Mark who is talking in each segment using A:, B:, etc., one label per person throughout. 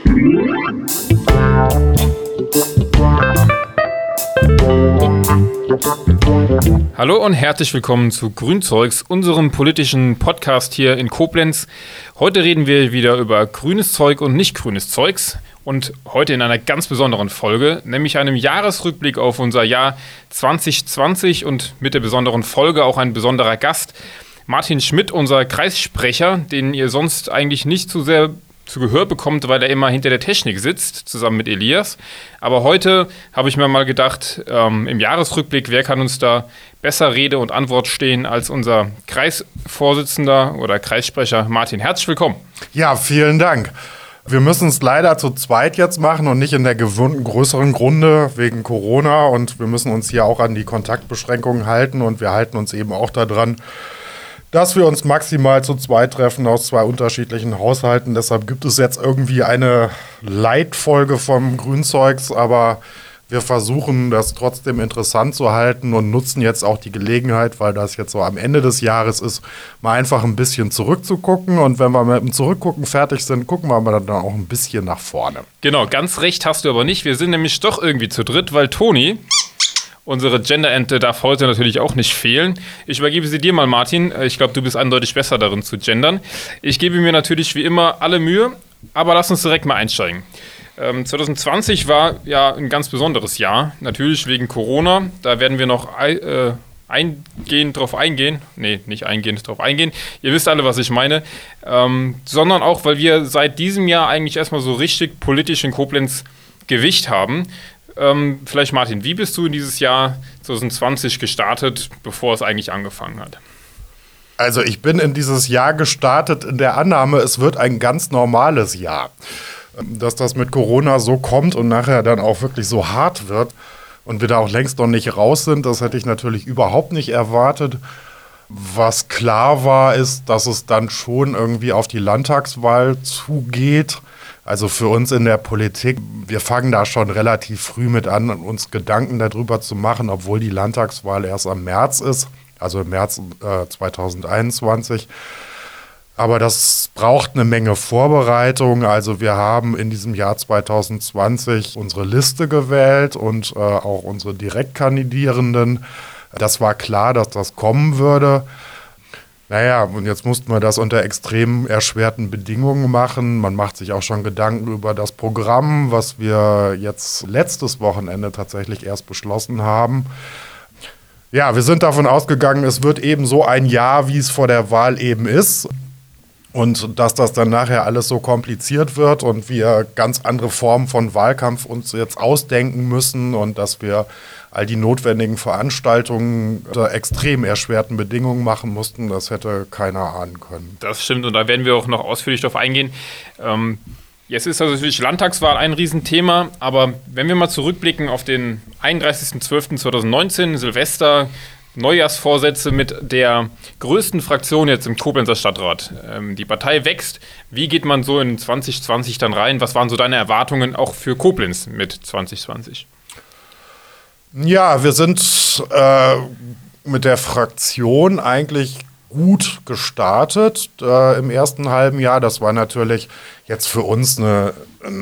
A: Hallo und herzlich willkommen zu Grünzeugs, unserem politischen Podcast hier in Koblenz. Heute reden wir wieder über grünes Zeug und nicht grünes Zeugs und heute in einer ganz besonderen Folge, nämlich einem Jahresrückblick auf unser Jahr 2020 und mit der besonderen Folge auch ein besonderer Gast, Martin Schmidt, unser Kreissprecher, den ihr sonst eigentlich nicht so sehr zu Gehör bekommt, weil er immer hinter der Technik sitzt, zusammen mit Elias. Aber heute habe ich mir mal gedacht, im Jahresrückblick, wer kann uns da besser Rede und Antwort stehen als unser Kreisvorsitzender oder Kreissprecher Martin. Herzlich willkommen.
B: Ja, vielen Dank. Wir müssen es leider zu zweit jetzt machen und nicht in der gewohnten größeren Runde wegen Corona. Und wir müssen uns hier auch an die Kontaktbeschränkungen halten. Und wir halten uns eben auch daran, dass wir uns maximal zu zweit treffen aus zwei unterschiedlichen Haushalten. Deshalb gibt es jetzt irgendwie eine Leitfolge vom Grünzeugs, aber wir versuchen das trotzdem interessant zu halten und nutzen jetzt auch die Gelegenheit, weil das jetzt so am Ende des Jahres ist, mal einfach ein bisschen zurückzugucken. Und wenn wir mit dem Zurückgucken fertig sind, gucken wir aber dann auch ein bisschen nach vorne.
A: Genau, ganz recht hast du aber nicht. Wir sind nämlich doch irgendwie zu dritt, weil Toni, unsere Gender-Ente, darf heute natürlich auch nicht fehlen. Ich übergebe sie dir mal, Martin. Ich glaube, du bist eindeutig besser darin zu gendern. Ich gebe mir natürlich wie immer alle Mühe, aber lass uns direkt mal einsteigen. 2020 war ja ein ganz besonderes Jahr, natürlich wegen Corona. Da werden wir noch eingehend drauf eingehen. Nee, nicht eingehend drauf eingehen. Ihr wisst alle, was ich meine. Sondern auch, weil wir seit diesem Jahr eigentlich erstmal so richtig politisch in Koblenz Gewicht haben. Vielleicht Martin, wie bist du in dieses Jahr 2020 gestartet, bevor es eigentlich angefangen hat?
B: Also ich bin in dieses Jahr gestartet in der Annahme, es wird ein ganz normales Jahr. Dass das mit Corona so kommt und nachher dann auch wirklich so hart wird und wir da auch längst noch nicht raus sind, das hätte ich natürlich überhaupt nicht erwartet. Was klar war, ist, dass es dann schon irgendwie auf die Landtagswahl zugeht. Also für uns in der Politik, wir fangen da schon relativ früh mit an, uns Gedanken darüber zu machen, obwohl die Landtagswahl erst am März ist, also im März 2021. Aber das braucht eine Menge Vorbereitung. Also wir haben in diesem Jahr 2020 unsere Liste gewählt und auch unsere Direktkandidierenden. Das war klar, dass das kommen würde. Naja, und jetzt mussten wir das unter extrem erschwerten Bedingungen machen. Man macht sich auch schon Gedanken über das Programm, was wir jetzt letztes Wochenende tatsächlich erst beschlossen haben. Ja, wir sind davon ausgegangen, es wird eben so ein Jahr, wie es vor der Wahl eben ist. Und dass das dann nachher alles so kompliziert wird und wir ganz andere Formen von Wahlkampf uns jetzt ausdenken müssen und dass wir all die notwendigen Veranstaltungen unter extrem erschwerten Bedingungen machen mussten, das hätte keiner ahnen können.
A: Das stimmt und da werden wir auch noch ausführlich darauf eingehen. Jetzt ist also natürlich Landtagswahl ein Riesenthema, aber wenn wir mal zurückblicken auf den 31.12.2019, Silvester, Neujahrsvorsätze mit der größten Fraktion jetzt im Koblenzer Stadtrat. Die Partei wächst. Wie geht man so in 2020 dann rein? Was waren so deine Erwartungen auch für Koblenz mit 2020?
B: Ja, wir sind mit der Fraktion eigentlich gut gestartet im ersten halben Jahr. Das war natürlich jetzt für uns eine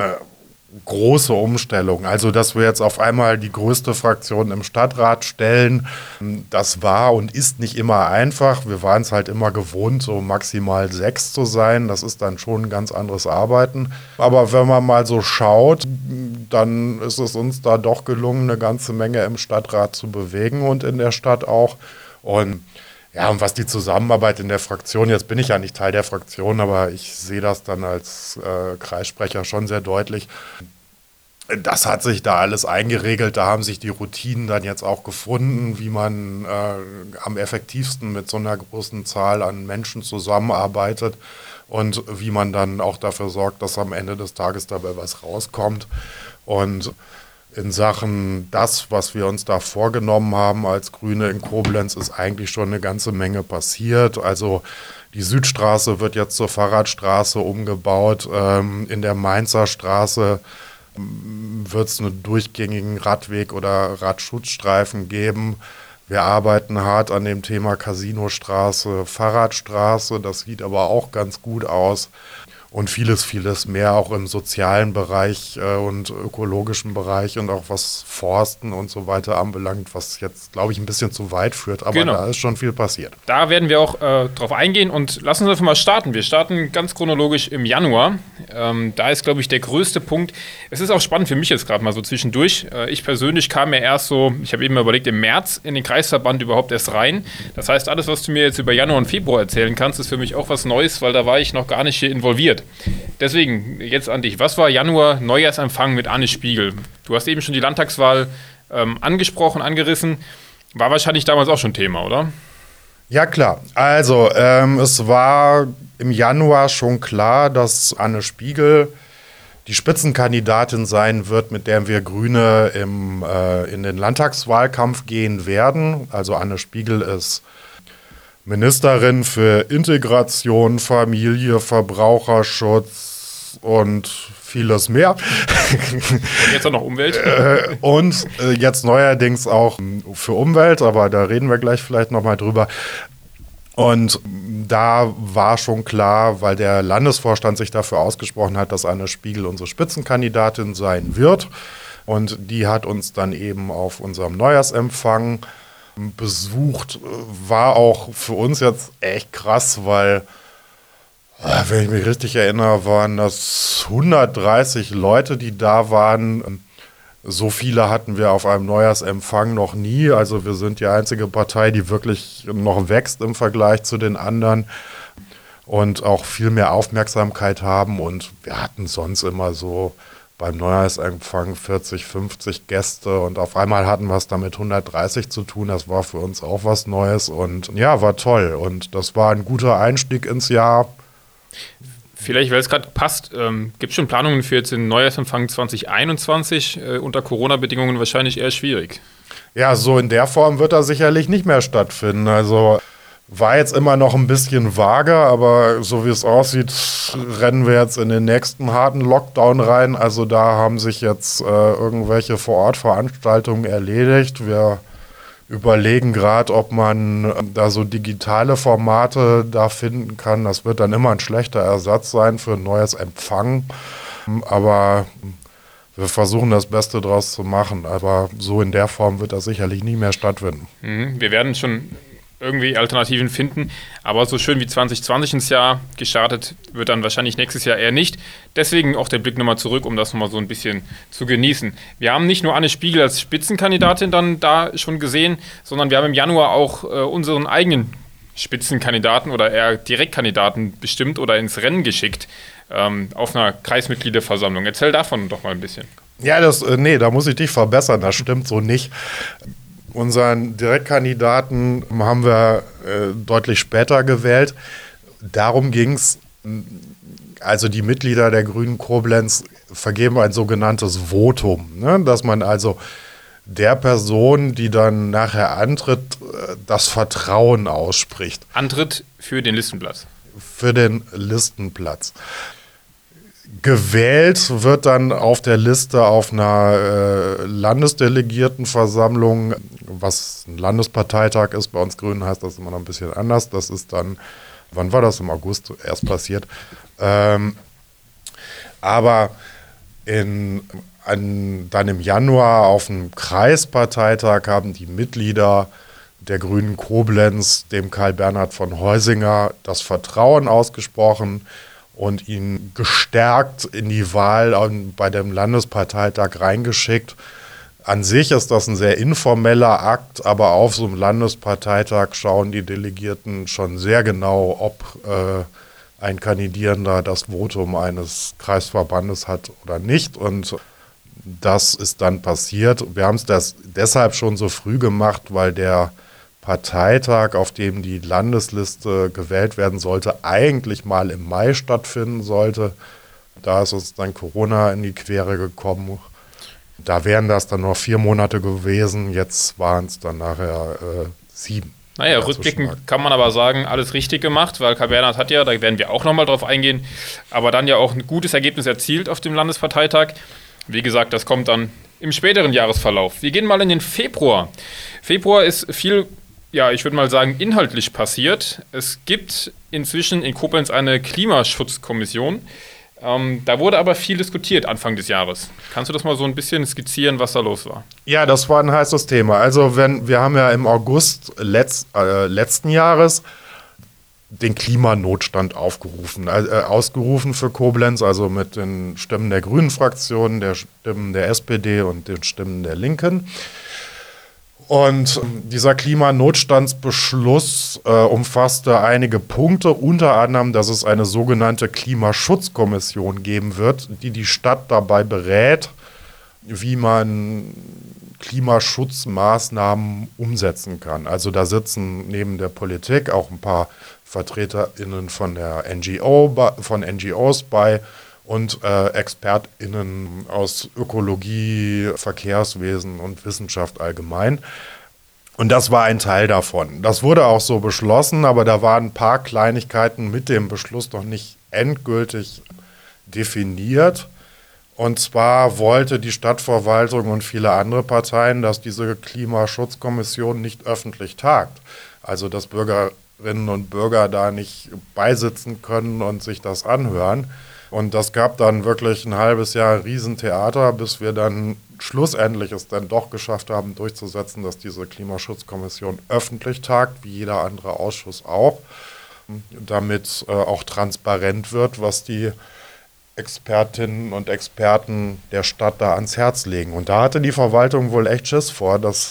B: große Umstellung. Also, dass wir jetzt auf einmal die größte Fraktion im Stadtrat stellen, das war und ist nicht immer einfach. Wir waren es halt immer gewohnt, so maximal 6 zu sein. Das ist dann schon ein ganz anderes Arbeiten. Aber wenn man mal so schaut, dann ist es uns da doch gelungen, eine ganze Menge im Stadtrat zu bewegen und in der Stadt auch. Und ja, und was die Zusammenarbeit in der Fraktion, jetzt bin ich ja nicht Teil der Fraktion, aber ich sehe das dann als Kreissprecher schon sehr deutlich. Das hat sich da alles eingeregelt, da haben sich die Routinen dann jetzt auch gefunden, wie man am effektivsten mit so einer großen Zahl an Menschen zusammenarbeitet und wie man dann auch dafür sorgt, dass am Ende des Tages dabei was rauskommt. Und in Sachen das, was wir uns da vorgenommen haben als Grüne in Koblenz, ist eigentlich schon eine ganze Menge passiert. Also die Südstraße wird jetzt zur Fahrradstraße umgebaut. In der Mainzer Straße wird es einen durchgängigen Radweg oder Radschutzstreifen geben. Wir arbeiten hart an dem Thema Casinostraße, Fahrradstraße. Das sieht aber auch ganz gut aus. und vieles mehr auch im sozialen Bereich und ökologischen Bereich und auch was Forsten und so weiter anbelangt, was jetzt, glaube ich, ein bisschen zu weit führt, aber da ist schon viel passiert.
A: Da werden wir auch drauf eingehen und lassen uns einfach mal starten. Wir starten ganz chronologisch im Januar. Da ist, glaube ich, der größte Punkt. Es ist auch spannend für mich jetzt gerade mal so zwischendurch. Ich persönlich kam ja erst so, ich habe eben mal überlegt, im März in den Kreisverband überhaupt erst rein. Das heißt, alles, was du mir jetzt über Januar und Februar erzählen kannst, ist für mich auch was Neues, weil da war ich noch gar nicht hier involviert. Deswegen jetzt an dich. Was war Januar Neujahrsempfang mit Anne Spiegel? Du hast eben schon die Landtagswahl angesprochen, angerissen. War wahrscheinlich damals auch schon Thema, oder?
B: Ja, klar. Also, es war im Januar schon klar, dass Anne Spiegel die Spitzenkandidatin sein wird, mit der wir Grüne in den Landtagswahlkampf gehen werden. Also Anne Spiegel ist Ministerin für Integration, Familie, Verbraucherschutz und vieles mehr.
A: Jetzt auch noch Umwelt.
B: Und jetzt neuerdings auch für Umwelt, aber da reden wir gleich vielleicht nochmal drüber. Und da war schon klar, weil der Landesvorstand sich dafür ausgesprochen hat, dass Anne Spiegel unsere Spitzenkandidatin sein wird. Und die hat uns dann eben auf unserem Neujahrsempfang besucht. War auch für uns jetzt echt krass, weil, wenn ich mich richtig erinnere, waren das 130 Leute, die da waren. So viele hatten wir auf einem Neujahrsempfang noch nie. Also wir sind die einzige Partei, die wirklich noch wächst im Vergleich zu den anderen und auch viel mehr Aufmerksamkeit haben. Und wir hatten sonst immer so beim Neujahrsempfang 40, 50 Gäste und auf einmal hatten wir es damit 130 zu tun. Das war für uns auch was Neues und ja, war toll. Und das war ein guter Einstieg ins Jahr.
A: Vielleicht, weil es gerade passt, gibt es schon Planungen für jetzt den Neujahrsempfang 2021? Unter Corona-Bedingungen wahrscheinlich eher schwierig.
B: Ja, so in der Form wird er sicherlich nicht mehr stattfinden. Also war jetzt immer noch ein bisschen vage, aber so wie es aussieht, rennen wir jetzt in den nächsten harten Lockdown rein. Also da haben sich jetzt irgendwelche Vor-Ort-Veranstaltungen erledigt. Wir überlegen gerade, ob man da so digitale Formate da finden kann. Das wird dann immer ein schlechter Ersatz sein für ein neues Empfang. Aber wir versuchen das Beste draus zu machen. Aber so in der Form wird das sicherlich nie mehr stattfinden.
A: Wir werden schon irgendwie Alternativen finden, aber so schön wie 2020 ins Jahr gestartet wird dann wahrscheinlich nächstes Jahr eher nicht. Deswegen auch der Blick nochmal zurück, um das nochmal so ein bisschen zu genießen. Wir haben nicht nur Anne Spiegel als Spitzenkandidatin dann da schon gesehen, sondern wir haben im Januar auch unseren eigenen Spitzenkandidaten oder eher Direktkandidaten bestimmt oder ins Rennen geschickt auf einer Kreismitgliederversammlung. Erzähl davon doch mal ein bisschen.
B: Ja, da muss ich dich verbessern, das stimmt so nicht. Unseren Direktkandidaten haben wir deutlich später gewählt. Darum ging es, also die Mitglieder der Grünen Koblenz vergeben ein sogenanntes Votum, ne? Dass man also der Person, die dann nachher antritt, das Vertrauen ausspricht.
A: Antritt für den Listenplatz.
B: Für den Listenplatz. Gewählt wird dann auf der Liste auf einer Landesdelegiertenversammlung, was ein Landesparteitag ist. Bei uns Grünen heißt das immer noch ein bisschen anders. Das ist dann, wann war das? Im August erst passiert. Aber dann im Januar auf dem Kreisparteitag haben die Mitglieder der Grünen Koblenz dem Karl Bernhard von Heusinger das Vertrauen ausgesprochen und ihn gestärkt in die Wahl bei dem Landesparteitag reingeschickt. An sich ist das ein sehr informeller Akt, aber auf so einem Landesparteitag schauen die Delegierten schon sehr genau, ob ein Kandidierender das Votum eines Kreisverbandes hat oder nicht. Und das ist dann passiert. Wir haben es deshalb schon so früh gemacht, weil der Parteitag, auf dem die Landesliste gewählt werden sollte, eigentlich mal im Mai stattfinden sollte. Da ist uns dann Corona in die Quere gekommen. Da wären das dann noch 4 Monate gewesen, jetzt waren es dann nachher 7.
A: Naja, rückblickend kann man aber sagen, alles richtig gemacht, weil Karl Bernhard hat ja, da werden wir auch nochmal drauf eingehen, aber dann ja auch ein gutes Ergebnis erzielt auf dem Landesparteitag. Wie gesagt, das kommt dann im späteren Jahresverlauf. Wir gehen mal in den Februar. Februar ist viel, ja, ich würde mal sagen, inhaltlich passiert. Es gibt inzwischen in Koblenz eine Klimaschutzkommission. Da wurde aber viel diskutiert Anfang des Jahres. Kannst du das mal so ein bisschen skizzieren, was da los war?
B: Ja, das war ein heißes Thema. Also wir haben ja im August letzten Jahres den Klimanotstand ausgerufen für Koblenz, also mit den Stimmen der Grünen-Fraktion, der Stimmen der SPD und den Stimmen der Linken. Und dieser Klimanotstandsbeschluss umfasste einige Punkte, unter anderem, dass es eine sogenannte Klimaschutzkommission geben wird, die die Stadt dabei berät, wie man Klimaschutzmaßnahmen umsetzen kann. Also da sitzen neben der Politik auch ein paar VertreterInnen von NGOs bei und ExpertInnen aus Ökologie, Verkehrswesen und Wissenschaft allgemein. Und das war ein Teil davon. Das wurde auch so beschlossen, aber da waren ein paar Kleinigkeiten mit dem Beschluss noch nicht endgültig definiert. Und zwar wollte die Stadtverwaltung und viele andere Parteien, dass diese Klimaschutzkommission nicht öffentlich tagt. Also dass Bürgerinnen und Bürger da nicht beisitzen können und sich das anhören. Und das gab dann wirklich ein halbes Jahr ein Riesentheater, bis wir dann schlussendlich es dann doch geschafft haben, durchzusetzen, dass diese Klimaschutzkommission öffentlich tagt, wie jeder andere Ausschuss auch, damit auch transparent wird, was die Expertinnen und Experten der Stadt da ans Herz legen. Und da hatte die Verwaltung wohl echt Schiss vor, dass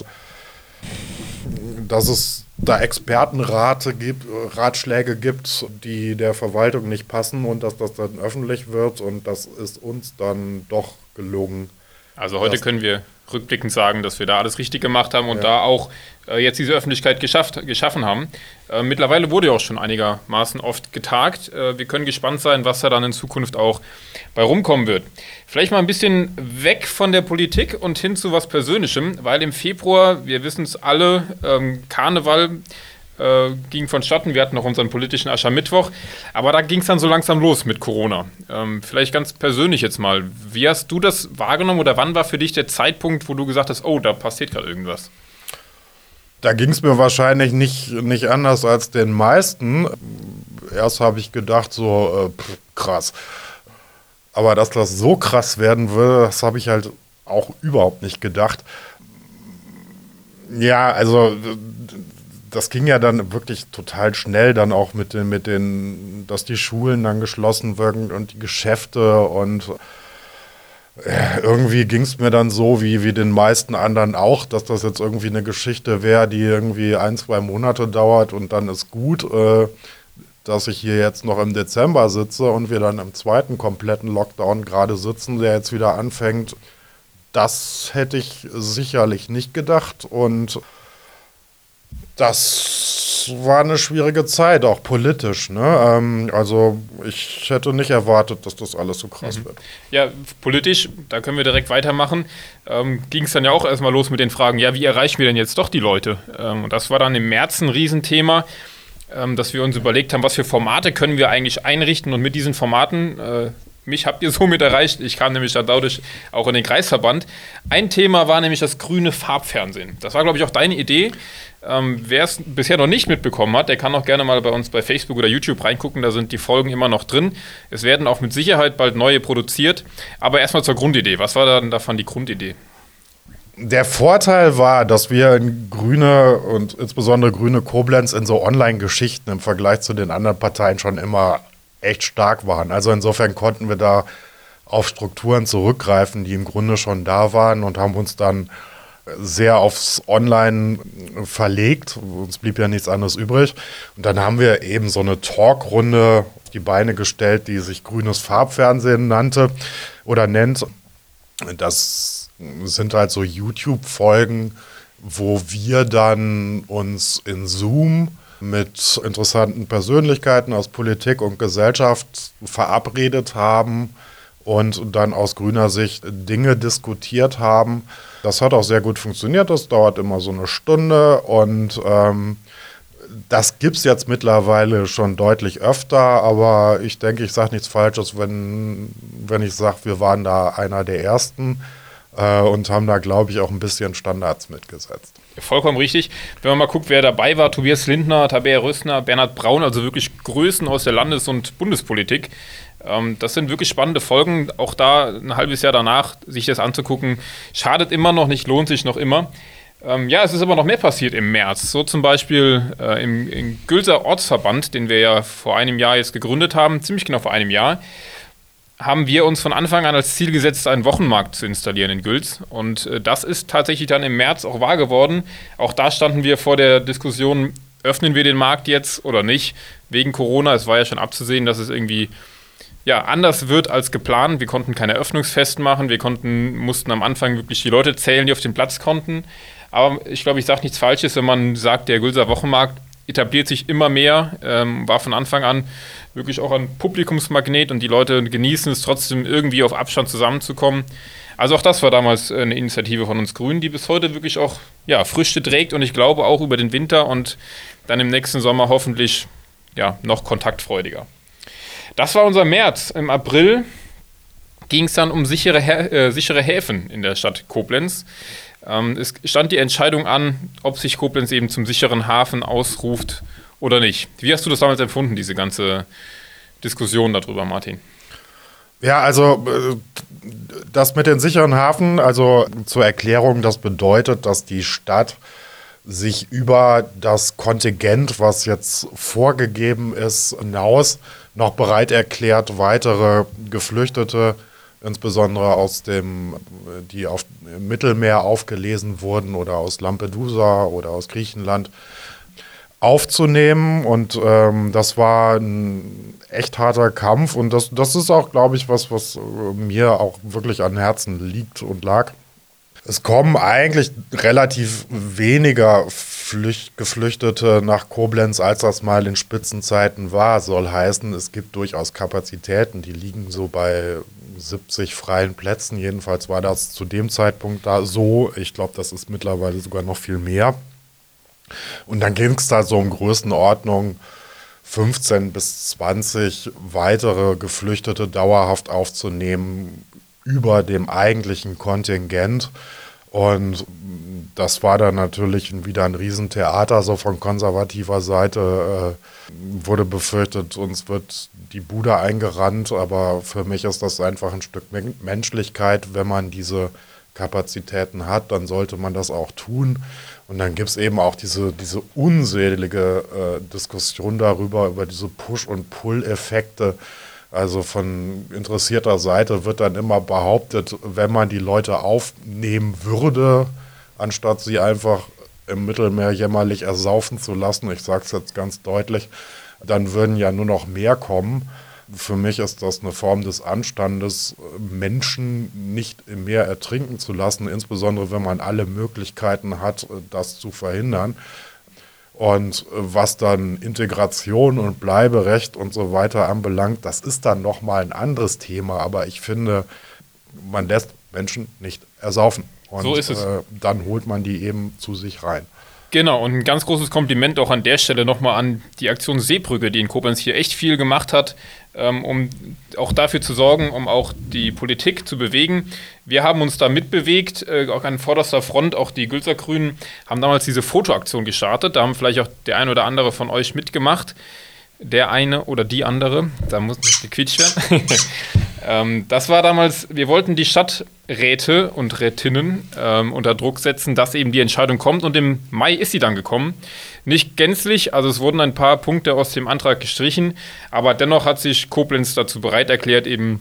B: es da Ratschläge gibt, die der Verwaltung nicht passen und dass das dann öffentlich wird, und das ist uns dann doch gelungen.
A: Also heute können wir rückblickend sagen, dass wir da alles richtig gemacht haben und da auch jetzt diese Öffentlichkeit geschaffen haben. Mittlerweile wurde ja auch schon einigermaßen oft getagt. Wir können gespannt sein, was da dann in Zukunft auch bei rumkommen wird. Vielleicht mal ein bisschen weg von der Politik und hin zu was Persönlichem, weil im Februar, wir wissen es alle, Karneval ging vonstatten. Wir hatten noch unseren politischen Aschermittwoch, aber da ging es dann so langsam los mit Corona. Vielleicht ganz persönlich jetzt mal, wie hast du das wahrgenommen oder wann war für dich der Zeitpunkt, wo du gesagt hast, oh, da passiert gerade irgendwas?
B: Da ging es mir wahrscheinlich nicht anders als den meisten. Erst habe ich gedacht, so krass. Aber dass das so krass werden würde, das habe ich halt auch überhaupt nicht gedacht. Ja, also das ging ja dann wirklich total schnell, dann auch mit den, dass die Schulen dann geschlossen werden und die Geschäfte, und irgendwie ging es mir dann so wie den meisten anderen auch, dass das jetzt irgendwie eine Geschichte wäre, die irgendwie 1-2 Monate dauert und dann ist gut, dass ich hier jetzt noch im Dezember sitze und wir dann im zweiten kompletten Lockdown gerade sitzen, der jetzt wieder anfängt. Das hätte ich sicherlich nicht gedacht, und das war eine schwierige Zeit, auch politisch, ne? Also ich hätte nicht erwartet, dass das alles so krass wird.
A: Ja, politisch, da können wir direkt weitermachen, ging es dann ja auch erstmal los mit den Fragen, ja, wie erreichen wir denn jetzt doch die Leute? Und das war dann im März ein Riesenthema, dass wir uns überlegt haben, was für Formate können wir eigentlich einrichten, und mit diesen Formaten, mich habt ihr somit erreicht, ich kam nämlich dann dadurch auch in den Kreisverband. Ein Thema war nämlich das grüne Farbfernsehen. Das war, glaube ich, auch deine Idee. Wer es bisher noch nicht mitbekommen hat, der kann auch gerne mal bei uns bei Facebook oder YouTube reingucken, da sind die Folgen immer noch drin. Es werden auch mit Sicherheit bald neue produziert. Aber erstmal zur Grundidee. Was war dann davon die Grundidee?
B: Der Vorteil war, dass wir in Grüne und insbesondere Grüne Koblenz in so Online-Geschichten im Vergleich zu den anderen Parteien schon immer echt stark waren. Also insofern konnten wir da auf Strukturen zurückgreifen, die im Grunde schon da waren, und haben uns dann sehr aufs Online verlegt. Uns blieb ja nichts anderes übrig. Und dann haben wir eben so eine Talkrunde auf die Beine gestellt, die sich Grünes Farbfernsehen nannte oder nennt. Das sind halt so YouTube-Folgen, wo wir dann uns in Zoom mit interessanten Persönlichkeiten aus Politik und Gesellschaft verabredet haben und dann aus grüner Sicht Dinge diskutiert haben. Das hat auch sehr gut funktioniert, das dauert immer so eine Stunde, und das gibt es jetzt mittlerweile schon deutlich öfter, aber ich denke, ich sage nichts Falsches, wenn ich sage, wir waren da einer der Ersten und haben da, glaube ich, auch ein bisschen Standards mitgesetzt.
A: Vollkommen richtig. Wenn man mal guckt, wer dabei war, Tobias Lindner, Tabea Rössner, Bernhard Braun, also wirklich Größen aus der Landes- und Bundespolitik. Das sind wirklich spannende Folgen. Auch da ein halbes Jahr danach sich das anzugucken, schadet immer noch nicht, lohnt sich noch immer. Es ist aber noch mehr passiert im März. So zum Beispiel im Gülser Ortsverband, den wir ja vor einem Jahr jetzt gegründet haben, ziemlich genau vor einem Jahr, haben wir uns von Anfang an als Ziel gesetzt, einen Wochenmarkt zu installieren in Güls. Und das ist tatsächlich dann im März auch wahr geworden. Auch da standen wir vor der Diskussion, öffnen wir den Markt jetzt oder nicht, wegen Corona. Es war ja schon abzusehen, dass es irgendwie anders wird als geplant. Wir konnten keine Eröffnungsfest machen, mussten am Anfang wirklich die Leute zählen, die auf den Platz konnten. Aber ich glaube, ich sage nichts Falsches, wenn man sagt, der Gülser Wochenmarkt etabliert sich immer mehr, war von Anfang an wirklich auch ein Publikumsmagnet und die Leute genießen es trotzdem irgendwie auf Abstand zusammenzukommen. Also auch das war damals eine Initiative von uns Grünen, die bis heute wirklich auch Früchte trägt und ich glaube auch über den Winter und dann im nächsten Sommer hoffentlich noch kontaktfreudiger. Das war unser März. Im April ging es dann um sichere Häfen in der Stadt Koblenz. Es stand die Entscheidung an, ob sich Koblenz eben zum sicheren Hafen ausruft oder nicht. Wie hast du das damals empfunden, diese ganze Diskussion darüber, Martin?
B: Ja, also das mit den sicheren Hafen, also zur Erklärung, das bedeutet, dass die Stadt sich über das Kontingent, was jetzt vorgegeben ist, hinaus noch bereit erklärt, weitere Geflüchtete, insbesondere die auf dem Mittelmeer aufgelesen wurden oder aus Lampedusa oder aus Griechenland, aufzunehmen. Und das war ein echt harter Kampf. Und das ist auch, glaube ich, was mir auch wirklich an Herzen liegt und lag. Es kommen eigentlich relativ weniger Geflüchtete nach Koblenz, als das mal in Spitzenzeiten war. Soll heißen, es gibt durchaus Kapazitäten, die liegen so bei 70 freien Plätzen. Jedenfalls war das zu dem Zeitpunkt da so. Ich glaube, das ist mittlerweile sogar noch viel mehr. Und dann ging es da so in Größenordnung 15 bis 20 weitere Geflüchtete dauerhaft aufzunehmen über dem eigentlichen Kontingent. Und das war dann natürlich wieder ein Riesentheater, so von konservativer Seite wurde befürchtet, uns wird die Bude eingerannt, aber für mich ist das einfach ein Stück Menschlichkeit. Wenn man diese Kapazitäten hat, dann sollte man das auch tun. Und dann gibt es eben auch diese unselige Diskussion über diese Push- und Pull-Effekte. Also von interessierter Seite wird dann immer behauptet, wenn man die Leute aufnehmen würde, anstatt sie einfach im Mittelmeer jämmerlich ersaufen zu lassen, ich sage es jetzt ganz deutlich, dann würden ja nur noch mehr kommen. Für mich ist das eine Form des Anstandes, Menschen nicht im Meer ertrinken zu lassen, insbesondere wenn man alle Möglichkeiten hat, das zu verhindern. Und was dann Integration und Bleiberecht und so weiter anbelangt, das ist dann nochmal ein anderes Thema. Aber ich finde, man lässt Menschen nicht ersaufen. Und
A: so ist es.
B: Dann holt man die eben zu sich rein.
A: Genau, und ein ganz großes Kompliment auch an der Stelle nochmal an die Aktion Seebrücke, die in Koblenz hier echt viel gemacht hat, um auch dafür zu sorgen, um auch die Politik zu bewegen. Wir haben uns da mitbewegt, auch an vorderster Front, auch die Gülser Grünen haben damals diese Fotoaktion gestartet, da haben vielleicht auch der eine oder andere von euch mitgemacht. Der eine oder die andere, da muss nicht gequetscht werden. Das war damals, wir wollten die Stadträte und Rätinnen unter Druck setzen, dass eben die Entscheidung kommt und im Mai ist sie dann gekommen. Nicht gänzlich, also es wurden ein paar Punkte aus dem Antrag gestrichen, aber dennoch hat sich Koblenz dazu bereit erklärt, eben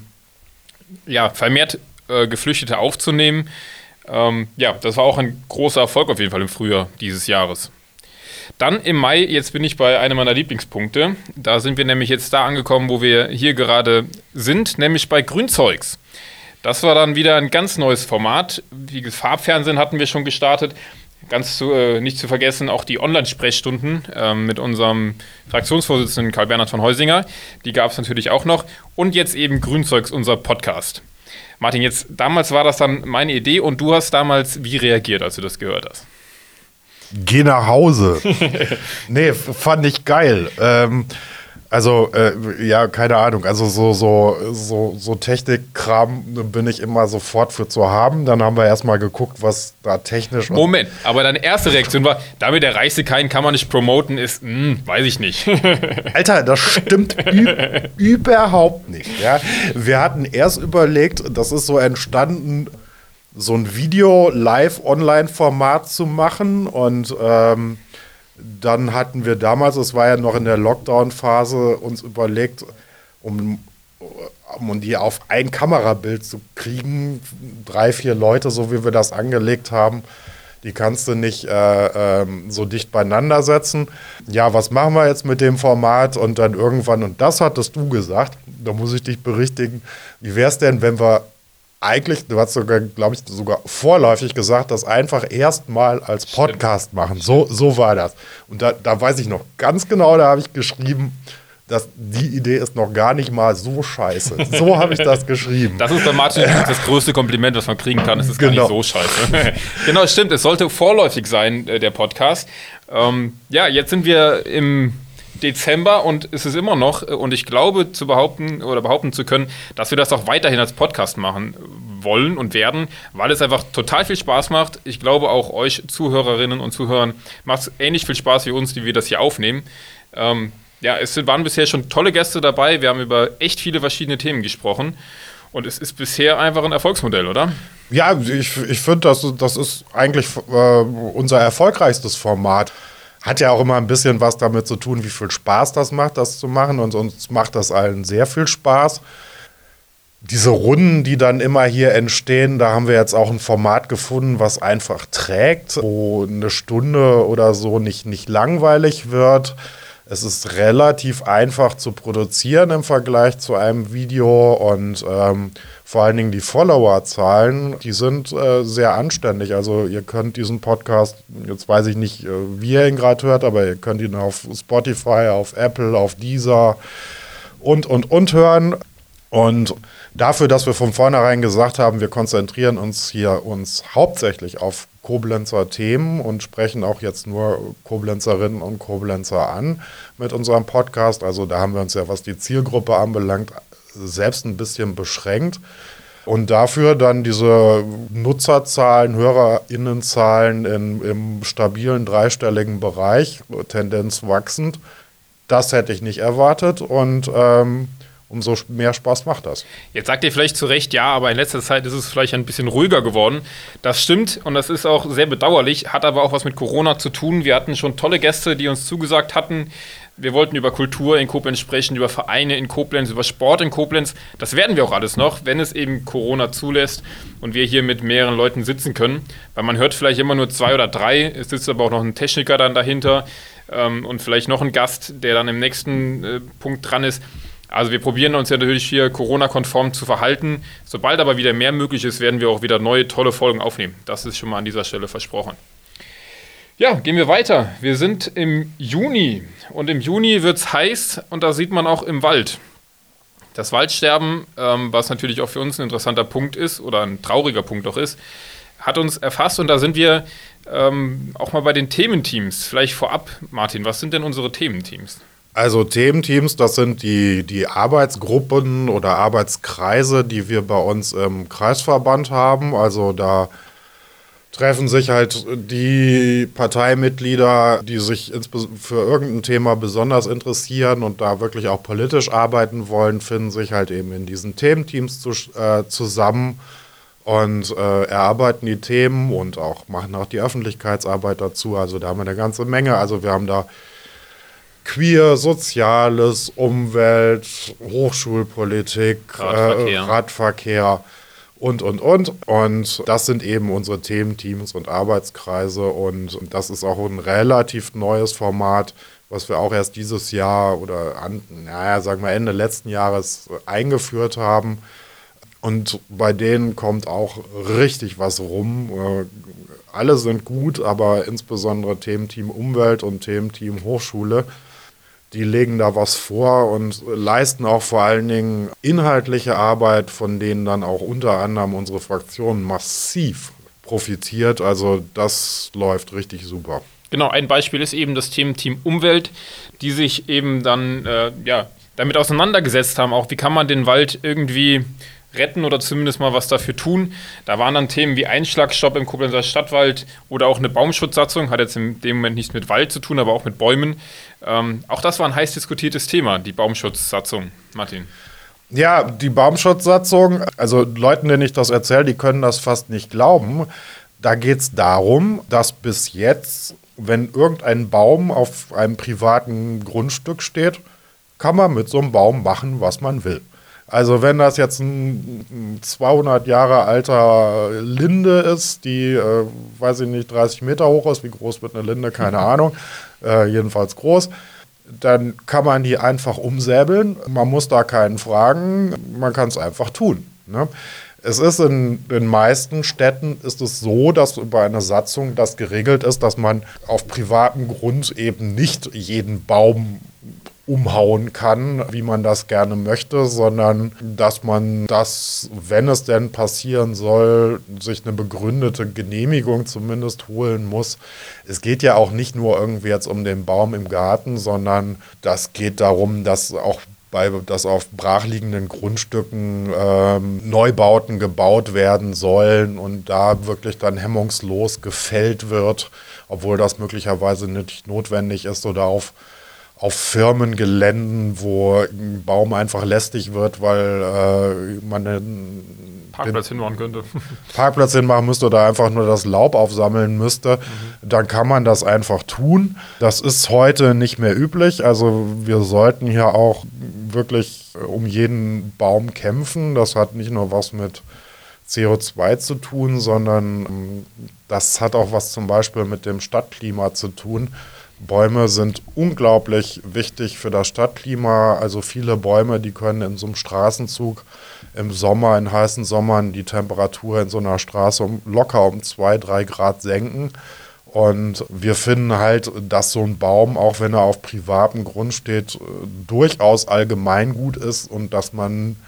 A: vermehrt Geflüchtete aufzunehmen. Das war auch ein großer Erfolg auf jeden Fall im Frühjahr dieses Jahres. Dann im Mai, jetzt bin ich bei einem meiner Lieblingspunkte, da sind wir nämlich jetzt da angekommen, wo wir hier gerade sind, nämlich bei Grünzeugs. Das war dann wieder ein ganz neues Format, wie Farbfernsehen hatten wir schon gestartet, nicht zu vergessen auch die Online-Sprechstunden mit unserem Fraktionsvorsitzenden Karl-Bernhard von Heusinger, die gab es natürlich auch noch und jetzt eben Grünzeugs, unser Podcast. Martin, damals war das dann meine Idee und du hast damals wie reagiert, als du das gehört hast?
B: Geh nach Hause. Nee, fand ich geil. Also, ja, keine Ahnung. Also so Technikkram bin ich immer sofort für zu haben. Dann haben wir erstmal geguckt, was da technisch...
A: Moment, aber deine erste Reaktion war, damit erreichst du keinen, kann man nicht promoten, ist, weiß ich nicht.
B: Alter, das stimmt überhaupt nicht. Ja? Wir hatten erst überlegt, das ist so entstanden, so ein Video-Live-Online-Format zu machen und dann hatten wir damals, es war ja noch in der Lockdown-Phase, uns überlegt, um die auf ein Kamerabild zu kriegen, 3, 4 Leute, so wie wir das angelegt haben, die kannst du nicht so dicht beieinander setzen. Ja, was machen wir jetzt mit dem Format? Und dann irgendwann, und das hattest du gesagt, da muss ich dich berichtigen, wie wäre es denn, wenn wir eigentlich, du hast sogar, glaube ich, sogar vorläufig gesagt, das einfach erstmal als Podcast machen. So war das. Und da weiß ich noch ganz genau, da habe ich geschrieben, dass die Idee ist noch gar nicht mal so scheiße. So habe ich das geschrieben.
A: Das ist bei Martin das größte Kompliment, was man kriegen kann. Es ist gar nicht so scheiße. Genau, stimmt. Es sollte vorläufig sein, der Podcast. Ja, jetzt sind wir im Dezember und es ist immer noch, und ich glaube behaupten zu können, dass wir das auch weiterhin als Podcast machen wollen und werden, weil es einfach total viel Spaß macht. Ich glaube auch euch Zuhörerinnen und Zuhörern macht es ähnlich viel Spaß wie uns, die wir das hier aufnehmen. Ja, es waren bisher schon tolle Gäste dabei. Wir haben über echt viele verschiedene Themen gesprochen und es ist bisher einfach ein Erfolgsmodell, oder?
B: Ja, ich finde, das ist eigentlich unser erfolgreichstes Format. Hat ja auch immer ein bisschen was damit zu tun, wie viel Spaß das macht, das zu machen. Und uns macht das allen sehr viel Spaß. Diese Runden, die dann immer hier entstehen, da haben wir jetzt auch ein Format gefunden, was einfach trägt, wo eine Stunde oder so nicht langweilig wird. Es ist relativ einfach zu produzieren im Vergleich zu einem Video und vor allen Dingen die Followerzahlen, die sind sehr anständig. Also ihr könnt diesen Podcast, jetzt weiß ich nicht, wie ihr ihn gerade hört, aber ihr könnt ihn auf Spotify, auf Apple, auf Deezer und hören. Und dafür, dass wir von vornherein gesagt haben, wir konzentrieren uns hauptsächlich auf Koblenzer Themen und sprechen auch jetzt nur Koblenzerinnen und Koblenzer an mit unserem Podcast. Also da haben wir uns ja, was die Zielgruppe anbelangt, selbst ein bisschen beschränkt. Und dafür dann diese Nutzerzahlen, HörerInnenzahlen im stabilen dreistelligen Bereich, Tendenz wachsend, das hätte ich nicht erwartet und umso mehr Spaß macht das.
A: Jetzt sagt ihr vielleicht zu Recht, ja, aber in letzter Zeit ist es vielleicht ein bisschen ruhiger geworden. Das stimmt und das ist auch sehr bedauerlich, hat aber auch was mit Corona zu tun. Wir hatten schon tolle Gäste, die uns zugesagt hatten. Wir wollten über Kultur in Koblenz sprechen, über Vereine in Koblenz, über Sport in Koblenz. Das werden wir auch alles noch, wenn es eben Corona zulässt und wir hier mit mehreren Leuten sitzen können. Weil man hört vielleicht immer nur 2 oder 3, es sitzt aber auch noch ein Techniker dann dahinter und vielleicht noch ein Gast, der dann im nächsten Punkt dran ist. Also wir probieren uns ja natürlich hier Corona-konform zu verhalten. Sobald aber wieder mehr möglich ist, werden wir auch wieder neue, tolle Folgen aufnehmen. Das ist schon mal an dieser Stelle versprochen. Ja, gehen wir weiter. Wir sind im Juni und im Juni wird es heiß und da sieht man auch im Wald. Das Waldsterben, was natürlich auch für uns ein interessanter Punkt ist oder ein trauriger Punkt auch ist, hat uns erfasst und da sind wir auch mal bei den Thementeams. Vielleicht vorab, Martin, was sind denn unsere Thementeams?
B: Also Thementeams, das sind die Arbeitsgruppen oder Arbeitskreise, die wir bei uns im Kreisverband haben. Also da treffen sich halt die Parteimitglieder, die sich für irgendein Thema besonders interessieren und da wirklich auch politisch arbeiten wollen, finden sich halt eben in diesen Thementeams zusammen und erarbeiten die Themen und machen auch die Öffentlichkeitsarbeit dazu. Also da haben wir eine ganze Menge. Also wir haben da Queer, Soziales, Umwelt, Hochschulpolitik, Radverkehr und. Und das sind eben unsere Thementeams und Arbeitskreise und das ist auch ein relativ neues Format, was wir auch erst dieses Jahr oder sagen wir Ende letzten Jahres eingeführt haben. Und bei denen kommt auch richtig was rum. Alle sind gut, aber insbesondere Thementeam Umwelt und Thementeam Hochschule, die legen da was vor und leisten auch vor allen Dingen inhaltliche Arbeit, von denen dann auch unter anderem unsere Fraktion massiv profitiert. Also das läuft richtig super.
A: Genau, ein Beispiel ist eben das Thementeam Umwelt, die sich eben dann damit auseinandergesetzt haben, auch wie kann man den Wald irgendwie retten oder zumindest mal was dafür tun. Da waren dann Themen wie Einschlagstopp im Koblenzer Stadtwald oder auch eine Baumschutzsatzung, hat jetzt in dem Moment nichts mit Wald zu tun, aber auch mit Bäumen. Auch das war ein heiß diskutiertes Thema, die Baumschutzsatzung, Martin.
B: Ja, die Baumschutzsatzung, also Leuten, denen ich das erzähle, die können das fast nicht glauben. Da geht es darum, dass bis jetzt, wenn irgendein Baum auf einem privaten Grundstück steht, kann man mit so einem Baum machen, was man will. Also wenn das jetzt ein 200 Jahre alter Linde ist, die, weiß ich nicht, 30 Meter hoch ist, wie groß wird eine Linde, keine Ahnung, jedenfalls groß, dann kann man die einfach umsäbeln. Man muss da keinen fragen, man kann es einfach tun. Ne? Es ist in den meisten Städten ist es so, dass über eine Satzung das geregelt ist, dass man auf privatem Grund eben nicht jeden Baum umhauen kann, wie man das gerne möchte, sondern dass man das, wenn es denn passieren soll, sich eine begründete Genehmigung zumindest holen muss. Es geht ja auch nicht nur irgendwie jetzt um den Baum im Garten, sondern das geht darum, dass auch dass auf brachliegenden Grundstücken Neubauten gebaut werden sollen und da wirklich dann hemmungslos gefällt wird, obwohl das möglicherweise nicht notwendig ist, oder auf Firmengeländen, wo ein Baum einfach lästig wird, weil man einen
A: Parkplatz hinmachen könnte.
B: Parkplatz hinmachen müsste oder einfach nur das Laub aufsammeln müsste, dann kann man das einfach tun. Das ist heute nicht mehr üblich. Also wir sollten hier auch wirklich um jeden Baum kämpfen. Das hat nicht nur was mit CO2 zu tun, sondern das hat auch was zum Beispiel mit dem Stadtklima zu tun. Bäume sind unglaublich wichtig für das Stadtklima. Also viele Bäume, die können in so einem Straßenzug im Sommer, in heißen Sommern, die Temperatur in so einer Straße locker um 2-3 Grad senken. Und wir finden halt, dass so ein Baum, auch wenn er auf privatem Grund steht, durchaus allgemeingut ist und dass man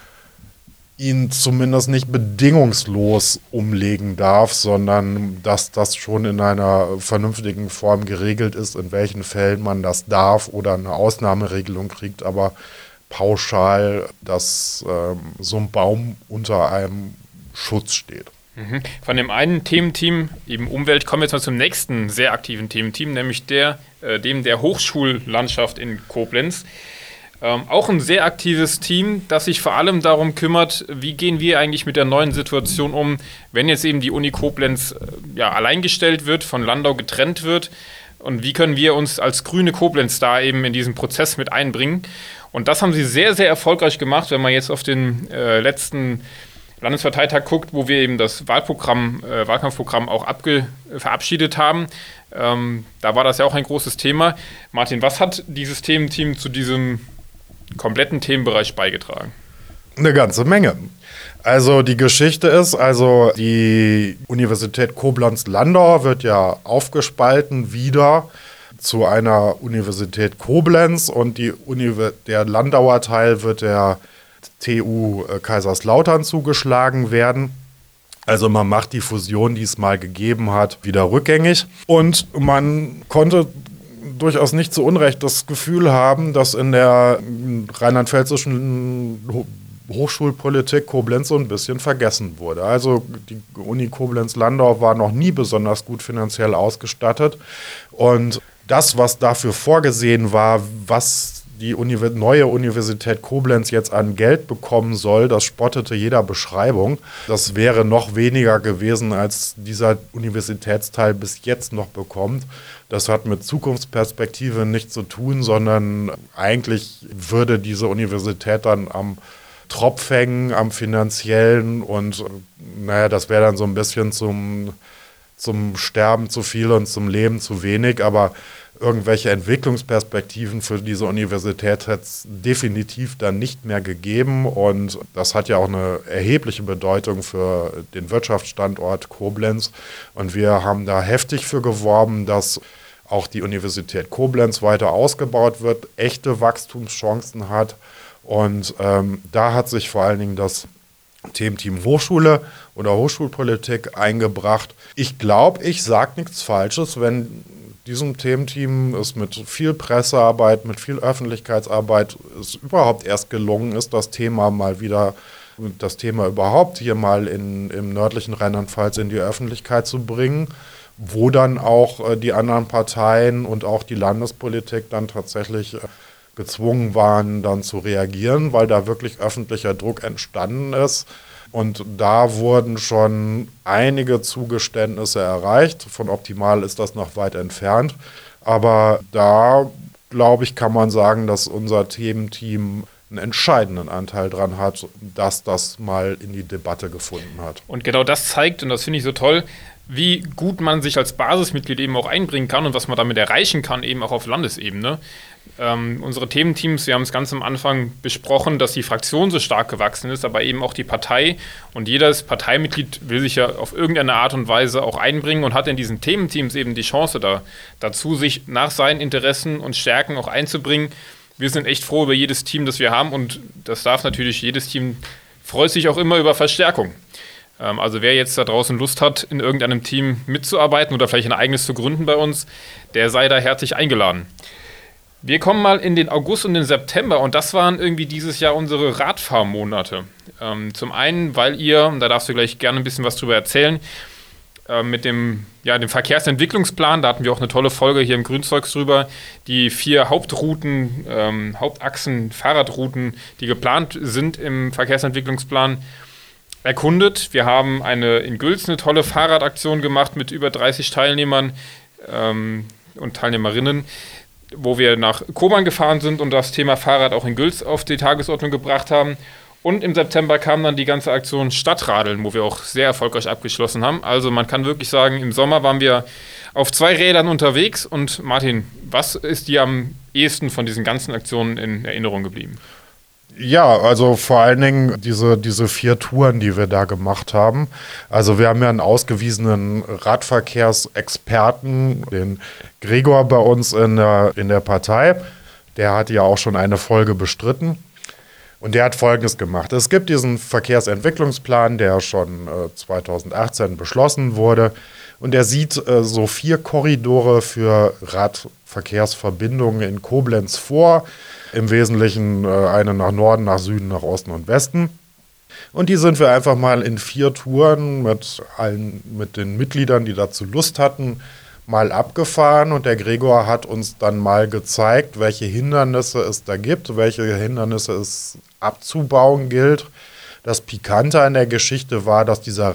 B: ihn zumindest nicht bedingungslos umlegen darf, sondern dass das schon in einer vernünftigen Form geregelt ist, in welchen Fällen man das darf oder eine Ausnahmeregelung kriegt, aber pauschal, dass so ein Baum unter einem Schutz steht.
A: Von dem einen Thementeam, eben Umwelt, kommen wir jetzt mal zum nächsten sehr aktiven Thementeam, nämlich dem der Hochschullandschaft in Koblenz. Auch ein sehr aktives Team, das sich vor allem darum kümmert, wie gehen wir eigentlich mit der neuen Situation um, wenn jetzt eben die Uni Koblenz alleingestellt wird, von Landau getrennt wird, und wie können wir uns als grüne Koblenz da eben in diesen Prozess mit einbringen. Und das haben sie sehr, sehr erfolgreich gemacht, wenn man jetzt auf den letzten Landesparteitag guckt, wo wir eben das Wahlkampfprogramm auch verabschiedet haben. Da war das ja auch ein großes Thema. Martin, was hat dieses Thementeam zu diesem kompletten Themenbereich beigetragen?
B: Eine ganze Menge. Also die Geschichte ist, die Universität Koblenz-Landau wird ja aufgespalten wieder zu einer Universität Koblenz, und der Landauer Teil wird der TU Kaiserslautern zugeschlagen werden. Also man macht die Fusion, die es mal gegeben hat, wieder rückgängig. Und man konnte durchaus nicht zu Unrecht das Gefühl haben, dass in der rheinland-pfälzischen Hochschulpolitik Koblenz so ein bisschen vergessen wurde. Also die Uni Koblenz-Landau war noch nie besonders gut finanziell ausgestattet. Und das, was dafür vorgesehen war, was die neue Universität Koblenz jetzt an Geld bekommen soll, das spottete jeder Beschreibung. Das wäre noch weniger gewesen, als dieser Universitätsteil bis jetzt noch bekommt. Das hat mit Zukunftsperspektive nichts zu tun, sondern eigentlich würde diese Universität dann am Tropf hängen, am finanziellen, und das wäre dann so ein bisschen zum Sterben zu viel und zum Leben zu wenig, aber irgendwelche Entwicklungsperspektiven für diese Universität hat es definitiv dann nicht mehr gegeben, und das hat ja auch eine erhebliche Bedeutung für den Wirtschaftsstandort Koblenz, und wir haben da heftig für geworben, dass auch die Universität Koblenz weiter ausgebaut wird, echte Wachstumschancen hat, und da hat sich vor allen Dingen das Thementeam Hochschule oder Hochschulpolitik eingebracht. Ich glaube, ich sage nichts Falsches, wenn diesem Thementeam es mit viel Pressearbeit, mit viel Öffentlichkeitsarbeit es überhaupt erst gelungen ist, das Thema überhaupt hier mal im nördlichen Rheinland-Pfalz in die Öffentlichkeit zu bringen, wo dann auch die anderen Parteien und auch die Landespolitik dann tatsächlich gezwungen waren, dann zu reagieren, weil da wirklich öffentlicher Druck entstanden ist. Und da wurden schon einige Zugeständnisse erreicht. Von optimal ist das noch weit entfernt. Aber da, glaube ich, kann man sagen, dass unser Thementeam einen entscheidenden Anteil dran hat, dass das mal in die Debatte gefunden hat.
A: Und genau das zeigt, und das finde ich so toll, wie gut man sich als Basismitglied eben auch einbringen kann und was man damit erreichen kann, eben auch auf Landesebene. Unsere Thementeams, wir haben es ganz am Anfang besprochen, dass die Fraktion so stark gewachsen ist, aber eben auch die Partei. Und jedes Parteimitglied will sich ja auf irgendeine Art und Weise auch einbringen und hat in diesen Thementeams eben die Chance dazu, sich nach seinen Interessen und Stärken auch einzubringen. Wir sind echt froh über jedes Team, das wir haben, und das darf natürlich, jedes Team freut sich auch immer über Verstärkung. Also wer jetzt da draußen Lust hat, in irgendeinem Team mitzuarbeiten oder vielleicht ein eigenes zu gründen bei uns, der sei da herzlich eingeladen. Wir kommen mal in den August und den September, und das waren irgendwie dieses Jahr unsere Radfahrmonate. Zum einen, weil ihr, und da darfst du gleich gerne ein bisschen was drüber erzählen, mit dem Verkehrsentwicklungsplan, da hatten wir auch eine tolle Folge hier im Grünzeugs drüber, die 4 Hauptrouten, Hauptachsen, Fahrradrouten, die geplant sind im Verkehrsentwicklungsplan, erkundet. Wir haben in Gülz eine tolle Fahrradaktion gemacht mit über 30 Teilnehmern und Teilnehmerinnen, wo wir nach Kobern gefahren sind und das Thema Fahrrad auch in Gülz auf die Tagesordnung gebracht haben. Und im September kam dann die ganze Aktion Stadtradeln, wo wir auch sehr erfolgreich abgeschlossen haben. Also man kann wirklich sagen, im Sommer waren wir auf 2 Rädern unterwegs. Und Martin, was ist dir am ehesten von diesen ganzen Aktionen in Erinnerung geblieben?
B: Ja, also vor allen Dingen diese 4 Touren, die wir da gemacht haben. Also wir haben ja einen ausgewiesenen Radverkehrsexperten, den Gregor bei uns in der Partei. Der hat ja auch schon eine Folge bestritten. Und der hat Folgendes gemacht. Es gibt diesen Verkehrsentwicklungsplan, der schon 2018 beschlossen wurde. Und der sieht so 4 Korridore für Radverkehrsverbindungen in Koblenz vor. Im Wesentlichen eine nach Norden, nach Süden, nach Osten und Westen. Und die sind wir einfach mal in 4 Touren mit den Mitgliedern, die dazu Lust hatten, mal abgefahren. Und der Gregor hat uns dann mal gezeigt, welche Hindernisse es da gibt, welche Hindernisse es abzubauen gilt. Das Pikante an der Geschichte war, dass dieser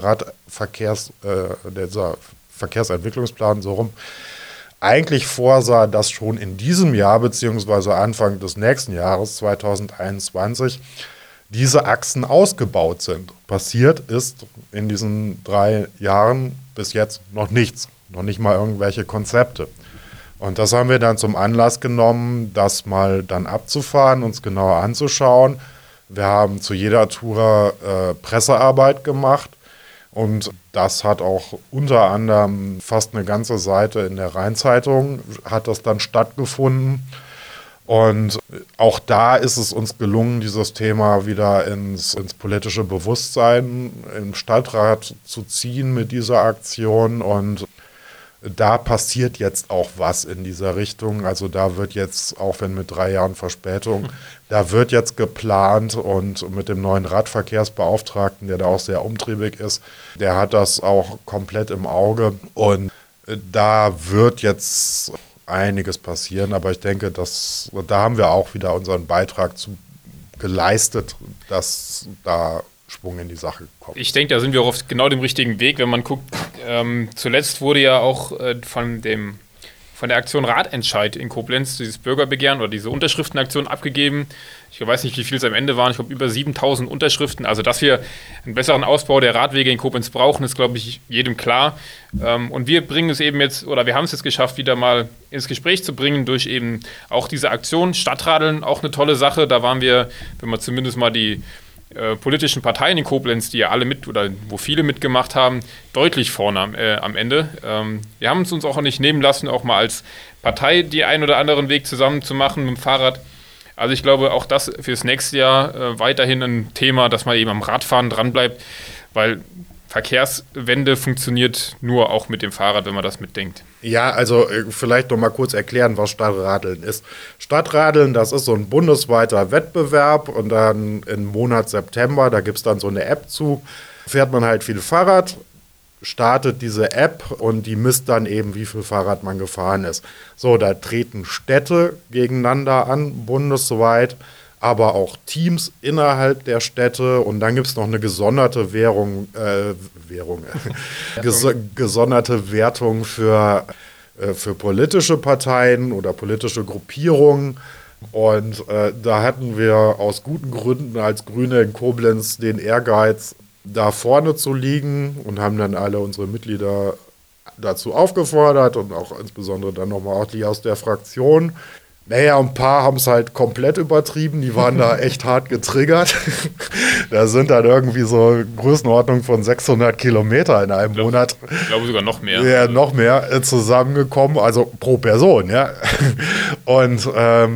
B: Verkehrsentwicklungsplan so rum eigentlich vorsah, dass schon in diesem Jahr beziehungsweise Anfang des nächsten Jahres 2021 diese Achsen ausgebaut sind. Passiert ist in diesen 3 Jahren bis jetzt noch nichts, noch nicht mal irgendwelche Konzepte. Und das haben wir dann zum Anlass genommen, das mal dann abzufahren, uns genauer anzuschauen. Wir haben zu jeder Tour Pressearbeit gemacht. Und das hat auch unter anderem fast eine ganze Seite in der Rheinzeitung hat das dann stattgefunden. Und auch da ist es uns gelungen, dieses Thema wieder ins politische Bewusstsein im Stadtrat zu ziehen mit dieser Aktion. Und da passiert jetzt auch was in dieser Richtung. Also da wird jetzt, auch wenn mit 3 Jahren Verspätung, da wird jetzt geplant, und mit dem neuen Radverkehrsbeauftragten, der da auch sehr umtriebig ist, der hat das auch komplett im Auge. Und da wird jetzt einiges passieren. Aber ich denke, da haben wir auch wieder unseren Beitrag zu geleistet, dass da Schwung in die Sache kommt.
A: Ich denke, da sind wir auch auf genau dem richtigen Weg, wenn man guckt. Zuletzt wurde ja auch von der Aktion Radentscheid in Koblenz dieses Bürgerbegehren oder diese Unterschriftenaktion abgegeben. Ich weiß nicht, wie viel es am Ende waren. Ich glaube, über 7.000 Unterschriften. Also, dass wir einen besseren Ausbau der Radwege in Koblenz brauchen, ist, glaube ich, jedem klar. Und wir bringen es eben jetzt, oder wir haben es jetzt geschafft, wieder mal ins Gespräch zu bringen durch eben auch diese Aktion. Stadtradeln, auch eine tolle Sache. Da waren wir, wenn man zumindest mal die politischen Parteien in Koblenz, die ja alle oder wo viele mitgemacht haben, deutlich vorne am Ende. Wir haben es uns auch nicht nehmen lassen, auch mal als Partei die einen oder anderen Weg zusammen zu machen mit dem Fahrrad. Also ich glaube, auch das fürs nächste Jahr weiterhin ein Thema, dass man eben am Radfahren dranbleibt, weil Verkehrswende funktioniert nur auch mit dem Fahrrad, wenn man das mitdenkt.
B: Ja, also vielleicht noch mal kurz erklären, was Stadtradeln ist. Stadtradeln, das ist so ein bundesweiter Wettbewerb und dann im Monat September, da gibt es dann so eine App zu, fährt man halt viel Fahrrad, startet diese App und die misst dann eben, wie viel Fahrrad man gefahren ist. So, da treten Städte gegeneinander an, bundesweit, aber auch Teams innerhalb der Städte und dann gibt es noch eine gesonderte gesonderte Wertung für politische Parteien oder politische Gruppierungen. Und da hatten wir aus guten Gründen als Grüne in Koblenz den Ehrgeiz, da vorne zu liegen und haben dann alle unsere Mitglieder dazu aufgefordert und auch insbesondere dann nochmal auch die aus der Fraktion. Naja, ein paar haben es halt komplett übertrieben, die waren da echt hart getriggert. Da sind dann irgendwie so Größenordnung von 600 Kilometer in einem Monat.
A: Ich glaube sogar noch mehr.
B: Ja, noch mehr zusammengekommen, also pro Person, ja. Und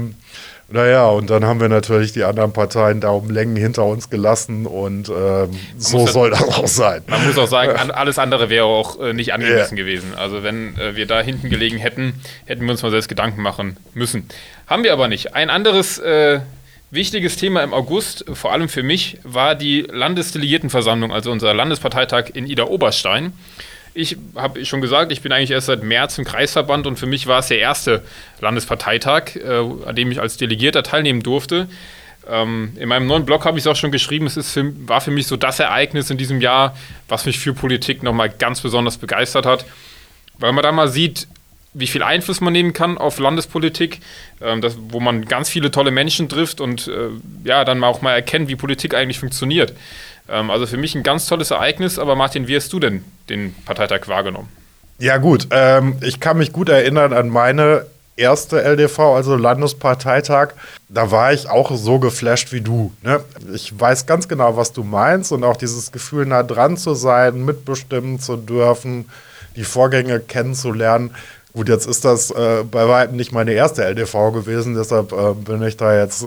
B: und dann haben wir natürlich die anderen Parteien da um Längen hinter uns gelassen und so soll das auch sein.
A: Man muss auch sagen, alles andere wäre auch nicht angemessen gewesen. Also wenn wir da hinten gelegen hätten, hätten wir uns mal selbst Gedanken machen müssen. Haben wir aber nicht. Ein anderes wichtiges Thema im August, vor allem für mich, war die Landesdelegiertenversammlung, also unser Landesparteitag in Idar-Oberstein. Ich habe schon gesagt, ich bin eigentlich erst seit März im Kreisverband und für mich war es der erste Landesparteitag, an dem ich als Delegierter teilnehmen durfte. In meinem neuen Blog habe ich es auch schon geschrieben, war für mich so das Ereignis in diesem Jahr, was mich für Politik nochmal ganz besonders begeistert hat, weil man da mal sieht, wie viel Einfluss man nehmen kann auf Landespolitik, wo man ganz viele tolle Menschen trifft und dann auch mal erkennt, wie Politik eigentlich funktioniert. Also für mich ein ganz tolles Ereignis, aber Martin, wie hast du denn den Parteitag wahrgenommen?
B: Ja gut, ich kann mich gut erinnern an meine erste LDV, also Landesparteitag. Da war ich auch so geflasht wie du. Ne? Ich weiß ganz genau, was du meinst und auch dieses Gefühl, nah dran zu sein, mitbestimmen zu dürfen, die Vorgänge kennenzulernen. Gut, jetzt ist das bei weitem nicht meine erste LDV gewesen, deshalb bin ich da jetzt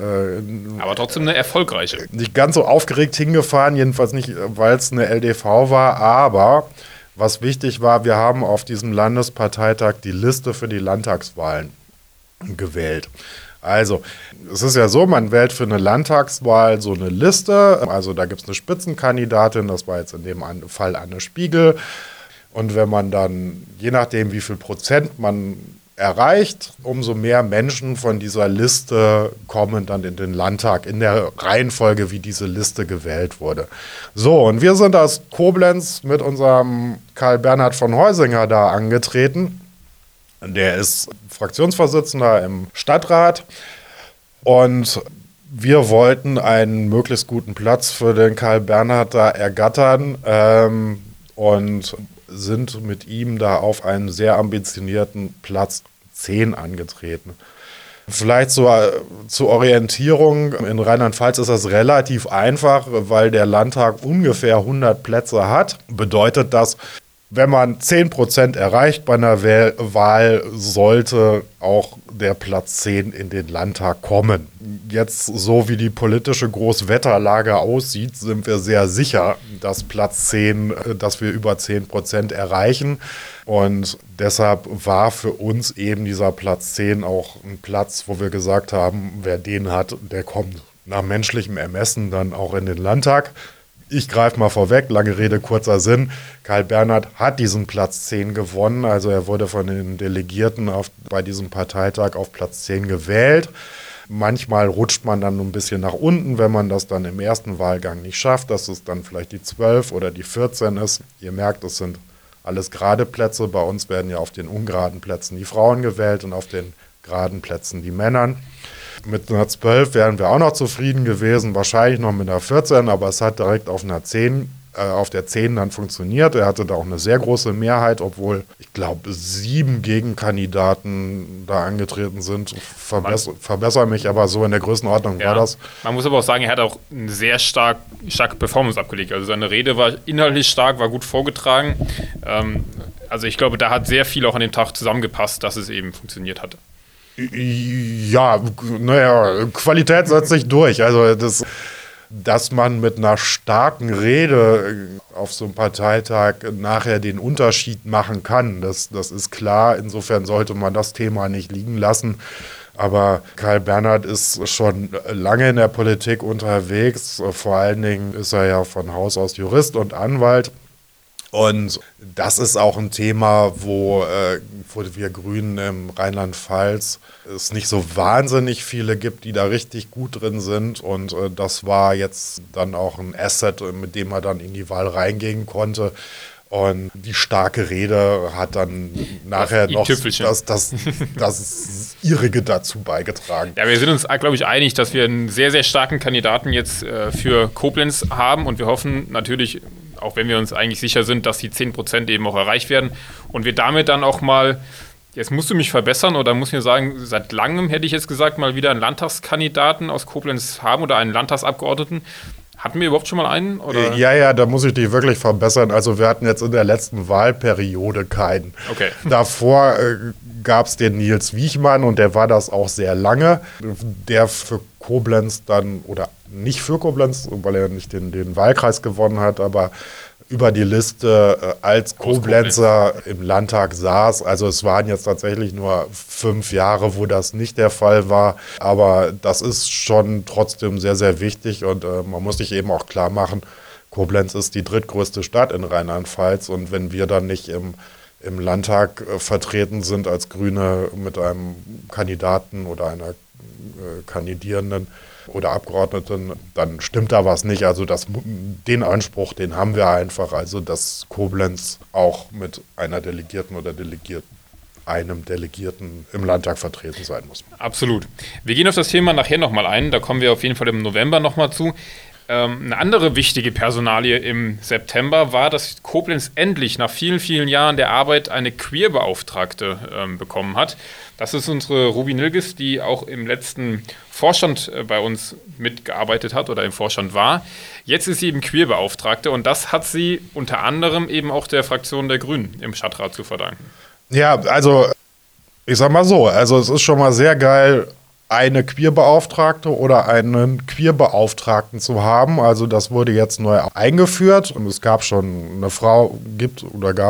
A: aber trotzdem eine erfolgreiche.
B: Nicht ganz so aufgeregt hingefahren, jedenfalls nicht, weil es eine LDV war, aber was wichtig war, wir haben auf diesem Landesparteitag die Liste für die Landtagswahlen gewählt. Also, es ist ja so, man wählt für eine Landtagswahl so eine Liste, also da gibt es eine Spitzenkandidatin, das war jetzt in dem Fall Anne Spiegel. Und wenn man dann, je nachdem wie viel Prozent man erreicht, umso mehr Menschen von dieser Liste kommen dann in den Landtag, in der Reihenfolge, wie diese Liste gewählt wurde. So, und wir sind aus Koblenz mit unserem Karl Bernhard von Heusinger da angetreten. Der ist Fraktionsvorsitzender im Stadtrat und wir wollten einen möglichst guten Platz für den Karl Bernhard da ergattern und sind mit ihm da auf einen sehr ambitionierten Platz 10 angetreten. Vielleicht zur Orientierung, in Rheinland-Pfalz ist das relativ einfach, weil der Landtag ungefähr 100 Plätze hat. Bedeutet das, wenn man 10% erreicht bei einer Wahl, sollte auch der Platz 10 in den Landtag kommen. Jetzt, so wie die politische Großwetterlage aussieht, sind wir sehr sicher, dass dass wir über 10% erreichen. Und deshalb war für uns eben dieser Platz 10 auch ein Platz, wo wir gesagt haben, wer den hat, der kommt nach menschlichem Ermessen dann auch in den Landtag. Ich greife mal vorweg, lange Rede, kurzer Sinn. Karl Bernhard hat diesen Platz 10 gewonnen, also er wurde von den Delegierten bei diesem Parteitag auf Platz 10 gewählt. Manchmal rutscht man dann ein bisschen nach unten, wenn man das dann im ersten Wahlgang nicht schafft, dass es dann vielleicht die 12 oder die 14 ist. Ihr merkt, es sind alles gerade Plätze. Bei uns werden ja auf den ungeraden Plätzen die Frauen gewählt und auf den geraden Plätzen die Männer. Mit einer 12 wären wir auch noch zufrieden gewesen, wahrscheinlich noch mit einer 14, aber es hat direkt auf der 10 dann funktioniert. Er hatte da auch eine sehr große Mehrheit, obwohl, ich glaube, 7 Gegenkandidaten da angetreten sind. Verbessere mich, aber so in der Größenordnung war das.
A: Man muss aber auch sagen, er hat auch eine sehr starke Performance abgelegt. Also seine Rede war inhaltlich stark, war gut vorgetragen. Also ich glaube, da hat sehr viel auch an dem Tag zusammengepasst, dass es eben funktioniert hatte.
B: Ja, Qualität setzt sich durch. Also dass man mit einer starken Rede auf so einem Parteitag nachher den Unterschied machen kann. Das ist klar. Insofern sollte man das Thema nicht liegen lassen. Aber Karl Bernhard ist schon lange in der Politik unterwegs. Vor allen Dingen ist er ja von Haus aus Jurist und Anwalt. Und das ist auch ein Thema, wo wir Grünen im Rheinland-Pfalz es nicht so wahnsinnig viele gibt, die da richtig gut drin sind. Und das war jetzt dann auch ein Asset, mit dem er dann in die Wahl reingehen konnte. Und die starke Rede hat dann nachher noch das Ihrige dazu beigetragen.
A: Ja, wir sind uns, glaube ich, einig, dass wir einen sehr, sehr starken Kandidaten jetzt für Koblenz haben. Und wir hoffen natürlich, auch wenn wir uns eigentlich sicher sind, dass die 10% eben auch erreicht werden. Und wir damit dann auch mal, jetzt musst du mich verbessern oder muss mir sagen, seit langem hätte ich jetzt gesagt, mal wieder einen Landtagskandidaten aus Koblenz haben oder einen Landtagsabgeordneten. Hatten wir überhaupt schon mal einen? Oder?
B: Ja, da muss ich dich wirklich verbessern. Also wir hatten jetzt in der letzten Wahlperiode keinen.
A: Okay.
B: Davor gab es den Nils Wiechmann und der war das auch sehr lange. Der für Koblenz dann, oder nicht für Koblenz, weil er nicht den Wahlkreis gewonnen hat, aber über die Liste als Koblenzer im Landtag saß. Also es waren jetzt tatsächlich nur 5 Jahre, wo das nicht der Fall war. Aber das ist schon trotzdem sehr, sehr wichtig. Und man muss sich eben auch klar machen, Koblenz ist die drittgrößte Stadt in Rheinland-Pfalz. Und wenn wir dann nicht im Landtag vertreten sind als Grüne mit einem Kandidaten oder einer Kandidierenden oder Abgeordneten, dann stimmt da was nicht. Also den Anspruch, den haben wir einfach, also dass Koblenz auch mit einer Delegierten oder einem Delegierten im Landtag vertreten sein muss.
A: Absolut. Wir gehen auf das Thema nachher nochmal ein, da kommen wir auf jeden Fall im November nochmal zu. Eine andere wichtige Personalie im September war, dass Koblenz endlich nach vielen, vielen Jahren der Arbeit eine Queerbeauftragte bekommen hat. Das ist unsere Ruby Nilges, die auch im letzten Vorstand bei uns mitgearbeitet hat oder im Vorstand war. Jetzt ist sie eben Queerbeauftragte und das hat sie unter anderem eben auch der Fraktion der Grünen im Stadtrat zu verdanken.
B: Ja, also ich sag mal so, also es ist schon mal sehr geil, eine Queerbeauftragte oder einen Queerbeauftragten zu haben. Also das wurde jetzt neu eingeführt. Und es gab schon gibt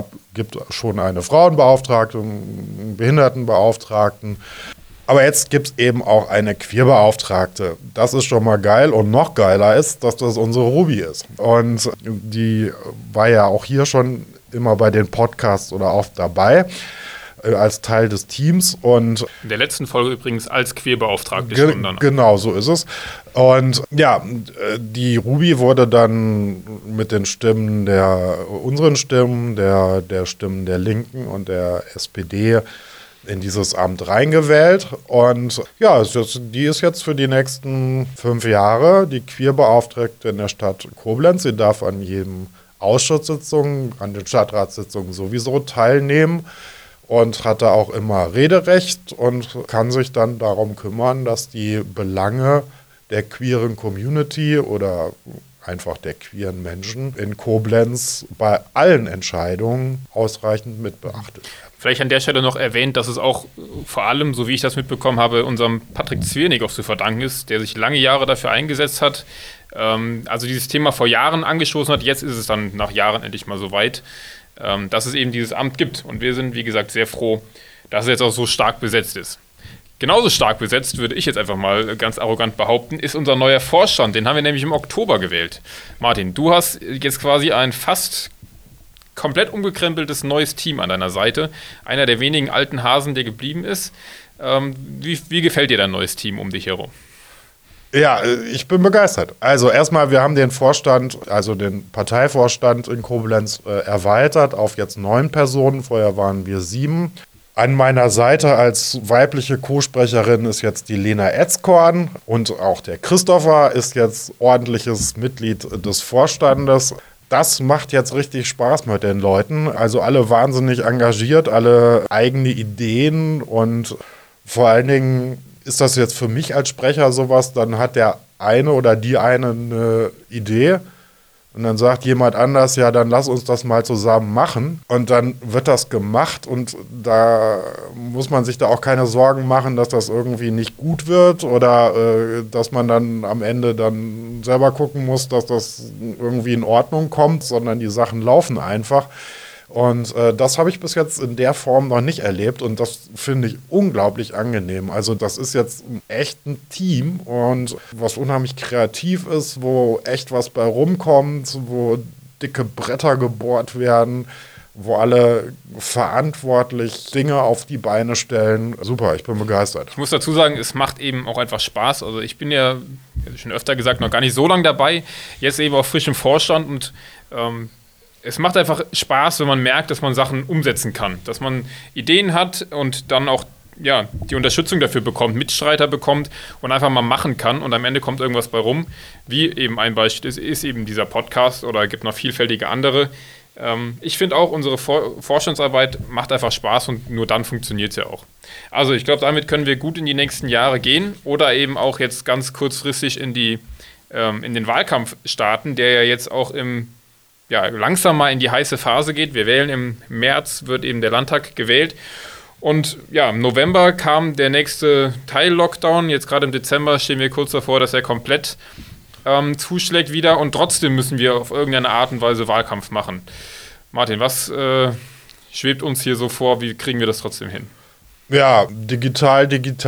B: schon eine Frauenbeauftragte, einen Behindertenbeauftragten. Aber jetzt gibt es eben auch eine Queerbeauftragte. Das ist schon mal geil. Und noch geiler ist, dass das unsere Ruby ist. Und die war ja auch hier schon immer bei den Podcasts oder oft dabei als Teil des Teams. Und
A: in der letzten Folge übrigens als Queerbeauftragte.
B: Genau, so ist es. Und ja, die Ruby wurde dann mit den Stimmen unseren Stimmen, der Stimmen der Linken und der SPD in dieses Amt reingewählt. Und ja, die ist jetzt für die nächsten 5 Jahre die Queerbeauftragte in der Stadt Koblenz. Sie darf an jedem Ausschusssitzungen, an den Stadtratssitzungen sowieso teilnehmen und hat da auch immer Rederecht und kann sich dann darum kümmern, dass die Belange der queeren Community oder einfach der queeren Menschen in Koblenz bei allen Entscheidungen ausreichend mitbeachtet werden.
A: Vielleicht an der Stelle noch erwähnt, dass es auch vor allem, so wie ich das mitbekommen habe, unserem Patrick Zwirnig auch zu verdanken ist, der sich lange Jahre dafür eingesetzt hat, also dieses Thema vor Jahren angestoßen hat. Jetzt ist es dann nach Jahren endlich mal so weit, dass es eben dieses Amt gibt. Und wir sind, wie gesagt, sehr froh, dass es jetzt auch so stark besetzt ist. Genauso stark besetzt, würde ich jetzt einfach mal ganz arrogant behaupten, ist unser neuer Vorstand. Den haben wir nämlich im Oktober gewählt. Martin, du hast jetzt quasi ein fast komplett umgekrempeltes neues Team an deiner Seite. Einer der wenigen alten Hasen, der geblieben ist. Wie gefällt dir dein neues Team um dich herum?
B: Ja, ich bin begeistert. Also erstmal, wir haben den Vorstand, also den Parteivorstand in Koblenz erweitert auf jetzt 9 Personen. Vorher waren wir 7. An meiner Seite als weibliche Co-Sprecherin ist jetzt die Lena Etzkorn und auch der Christopher ist jetzt ordentliches Mitglied des Vorstandes. Das macht jetzt richtig Spaß mit den Leuten. Also alle wahnsinnig engagiert, alle eigene Ideen und vor allen Dingen ist das jetzt für mich als Sprecher sowas, dann hat der eine oder die eine Idee Und dann sagt jemand anders, ja, dann lass uns das mal zusammen machen. Und dann wird das gemacht und da muss man sich da auch keine Sorgen machen, dass das irgendwie nicht gut wird oder dass man dann am Ende dann selber gucken muss, dass das irgendwie in Ordnung kommt, sondern die Sachen laufen einfach. Und das habe ich bis jetzt in der Form noch nicht erlebt und das finde ich unglaublich angenehm. Also das ist jetzt echt ein Team und was unheimlich kreativ ist, wo echt was bei rumkommt, wo dicke Bretter gebohrt werden, wo alle verantwortlich Dinge auf die Beine stellen. Super, ich bin begeistert.
A: Ich muss dazu sagen, es macht eben auch einfach Spaß. Also ich bin ja, schon öfter gesagt, noch gar nicht so lange dabei, jetzt eben auch frisch im Vorstand und es macht einfach Spaß, wenn man merkt, dass man Sachen umsetzen kann, dass man Ideen hat und dann auch die Unterstützung dafür bekommt, Mitstreiter bekommt und einfach mal machen kann und am Ende kommt irgendwas bei rum, wie eben ein Beispiel ist eben dieser Podcast oder gibt noch vielfältige andere. Ich finde auch, unsere Vorstandsarbeit macht einfach Spaß und nur dann funktioniert es ja auch. Also ich glaube, damit können wir gut in die nächsten Jahre gehen oder eben auch jetzt ganz kurzfristig in den Wahlkampf starten, der ja jetzt auch langsam mal in die heiße Phase geht. Wir wählen im März, wird eben der Landtag gewählt. Und ja, im November kam der nächste Teil-Lockdown. Jetzt gerade im Dezember stehen wir kurz davor, dass er komplett zuschlägt wieder. Und trotzdem müssen wir auf irgendeine Art und Weise Wahlkampf machen. Martin, was schwebt uns hier so vor? Wie kriegen wir das trotzdem hin?
B: Ja, digital.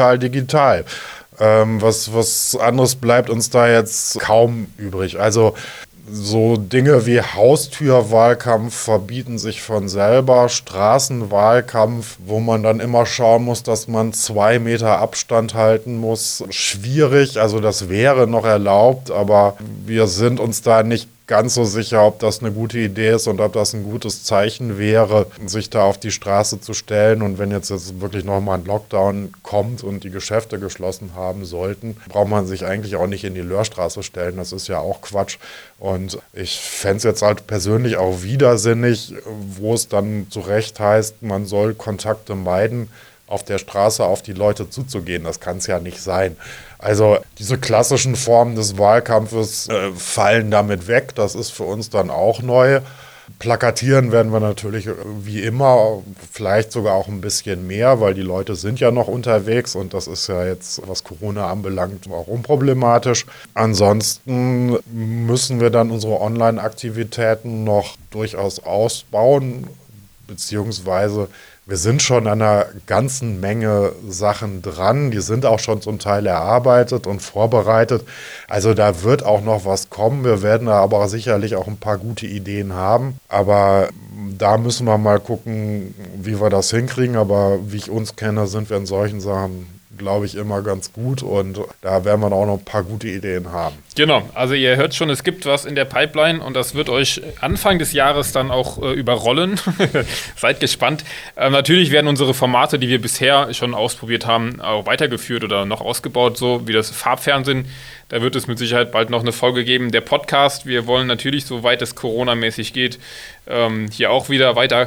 B: Was anderes bleibt uns da jetzt kaum übrig. Also so Dinge wie Haustürwahlkampf verbieten sich von selber, Straßenwahlkampf, wo man dann immer schauen muss, dass man 2 Meter Abstand halten muss, schwierig, also das wäre noch erlaubt, aber wir sind uns da nicht ganz so sicher, ob das eine gute Idee ist und ob das ein gutes Zeichen wäre, sich da auf die Straße zu stellen. Und wenn jetzt wirklich nochmal ein Lockdown kommt und die Geschäfte geschlossen haben sollten, braucht man sich eigentlich auch nicht in die Löhrstraße stellen. Das ist ja auch Quatsch. Und ich fände es jetzt halt persönlich auch widersinnig, wo es dann zu Recht heißt, man soll Kontakte meiden, auf der Straße auf die Leute zuzugehen. Das kann es ja nicht sein. Also diese klassischen Formen des Wahlkampfes fallen damit weg. Das ist für uns dann auch neu. Plakatieren werden wir natürlich wie immer, vielleicht sogar auch ein bisschen mehr, weil die Leute sind ja noch unterwegs und das ist ja jetzt, was Corona anbelangt, auch unproblematisch. Ansonsten müssen wir dann unsere Online-Aktivitäten noch durchaus ausbauen, beziehungsweise wir sind schon an einer ganzen Menge Sachen dran. Die sind auch schon zum Teil erarbeitet und vorbereitet. Also da wird auch noch was kommen. Wir werden da aber sicherlich auch ein paar gute Ideen haben. Aber da müssen wir mal gucken, wie wir das hinkriegen. Aber wie ich uns kenne, sind wir in solchen Sachen, glaube ich, immer ganz gut. Und da werden wir auch noch ein paar gute Ideen haben.
A: Genau, also ihr hört schon, es gibt was in der Pipeline und das wird euch Anfang des Jahres dann auch überrollen. Seid gespannt. Natürlich werden unsere Formate, die wir bisher schon ausprobiert haben, auch weitergeführt oder noch ausgebaut, so wie das Farbfernsehen. Da wird es mit Sicherheit bald noch eine Folge geben. Der Podcast, wir wollen natürlich, soweit es Corona-mäßig geht, hier auch wieder weiter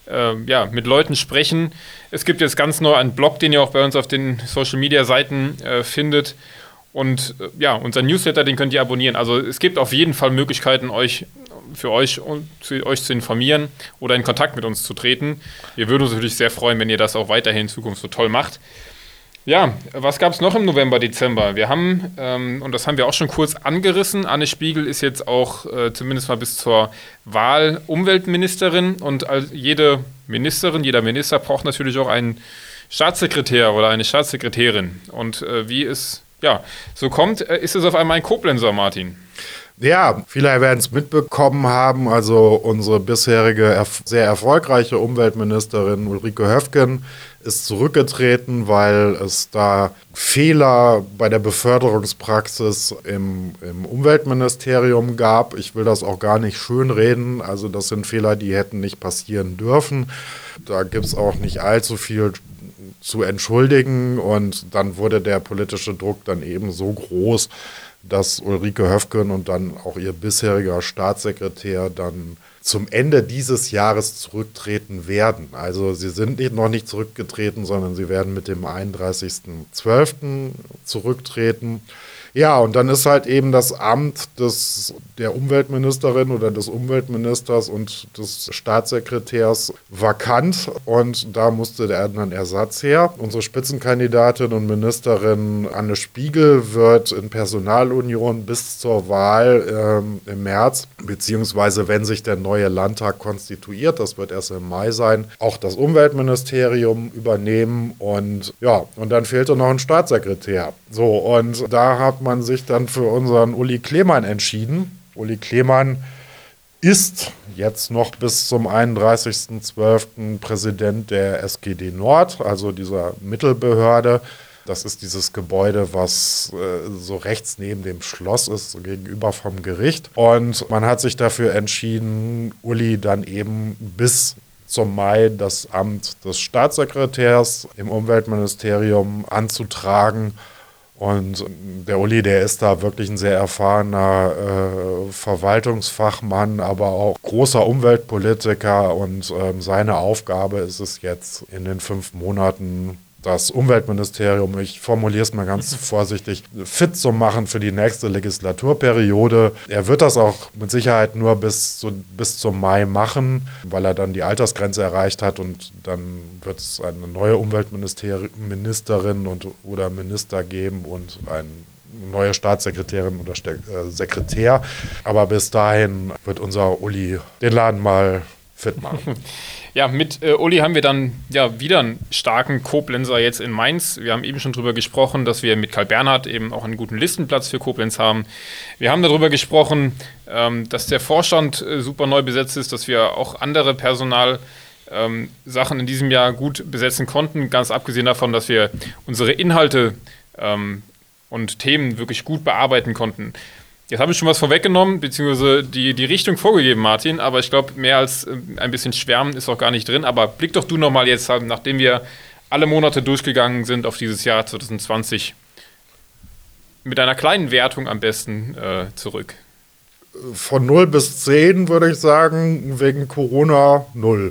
A: mit Leuten sprechen. Es gibt jetzt ganz neu einen Blog, den ihr auch bei uns auf den Social-Media-Seiten findet. Und unser Newsletter, den könnt ihr abonnieren. Also es gibt auf jeden Fall Möglichkeiten, euch zu informieren oder in Kontakt mit uns zu treten. Wir würden uns natürlich sehr freuen, wenn ihr das auch weiterhin in Zukunft so toll macht. Ja, was gab es noch im November, Dezember? Wir haben, und das haben wir auch schon kurz angerissen, Anne Spiegel ist jetzt auch zumindest mal bis zur Wahl Umweltministerin und jede Ministerin, jeder Minister braucht natürlich auch einen Staatssekretär oder eine Staatssekretärin. Und wie es so kommt, ist es auf einmal ein Koblenzer, Martin.
B: Ja, viele werden es mitbekommen haben. Also unsere bisherige sehr erfolgreiche Umweltministerin Ulrike Höfgen ist zurückgetreten, weil es da Fehler bei der Beförderungspraxis im Umweltministerium gab. Ich will das auch gar nicht schönreden. Also das sind Fehler, die hätten nicht passieren dürfen. Da gibt es auch nicht allzu viel zu entschuldigen und dann wurde der politische Druck dann eben so groß, dass Ulrike Höfgen und dann auch ihr bisheriger Staatssekretär dann zum Ende dieses Jahres zurücktreten werden. Also sie sind noch nicht zurückgetreten, sondern sie werden mit dem 31.12. zurücktreten. Ja, und dann ist halt eben das Amt der Umweltministerin oder des Umweltministers und des Staatssekretärs vakant und da musste dann ein Ersatz her. Unsere Spitzenkandidatin und Ministerin Anne Spiegel wird in Personalunion bis zur Wahl im März, beziehungsweise wenn sich der neue Landtag konstituiert, das wird erst im Mai sein, auch das Umweltministerium übernehmen und dann fehlte noch ein Staatssekretär. So, und da hat man sich dann für unseren Uli Klemann entschieden. Uli Klemann ist jetzt noch bis zum 31.12. Präsident der SGD Nord, also dieser Mittelbehörde. Das ist dieses Gebäude, was so rechts neben dem Schloss ist, so gegenüber vom Gericht. Und man hat sich dafür entschieden, Uli dann eben bis zum Mai das Amt des Staatssekretärs im Umweltministerium anzutragen. Und der Uli, der ist da wirklich ein sehr erfahrener Verwaltungsfachmann, aber auch großer Umweltpolitiker. Und seine Aufgabe ist es jetzt in den 5 Monaten, das Umweltministerium, ich formuliere es mal ganz vorsichtig, fit zu machen für die nächste Legislaturperiode. Er wird das auch mit Sicherheit nur bis zum Mai machen, weil er dann die Altersgrenze erreicht hat und dann wird es eine neue Umweltministerin oder Minister geben und eine neue Staatssekretärin oder Sekretär. Aber bis dahin wird unser Uli den Laden mal fit machen.
A: Ja, mit Uli haben wir dann wieder einen starken Koblenzer jetzt in Mainz. Wir haben eben schon darüber gesprochen, dass wir mit Karl Bernhard eben auch einen guten Listenplatz für Koblenz haben. Wir haben darüber gesprochen, dass der Vorstand super neu besetzt ist, dass wir auch andere Personalsachen in diesem Jahr gut besetzen konnten. Ganz abgesehen davon, dass wir unsere Inhalte und Themen wirklich gut bearbeiten konnten. Jetzt habe ich schon was vorweggenommen, beziehungsweise die Richtung vorgegeben, Martin, aber ich glaube, mehr als ein bisschen Schwärmen ist auch gar nicht drin. Aber blick doch du nochmal jetzt, nachdem wir alle Monate durchgegangen sind auf dieses Jahr 2020, mit einer kleinen Wertung am besten zurück.
B: Von 0 bis 10 würde ich sagen, wegen Corona 0.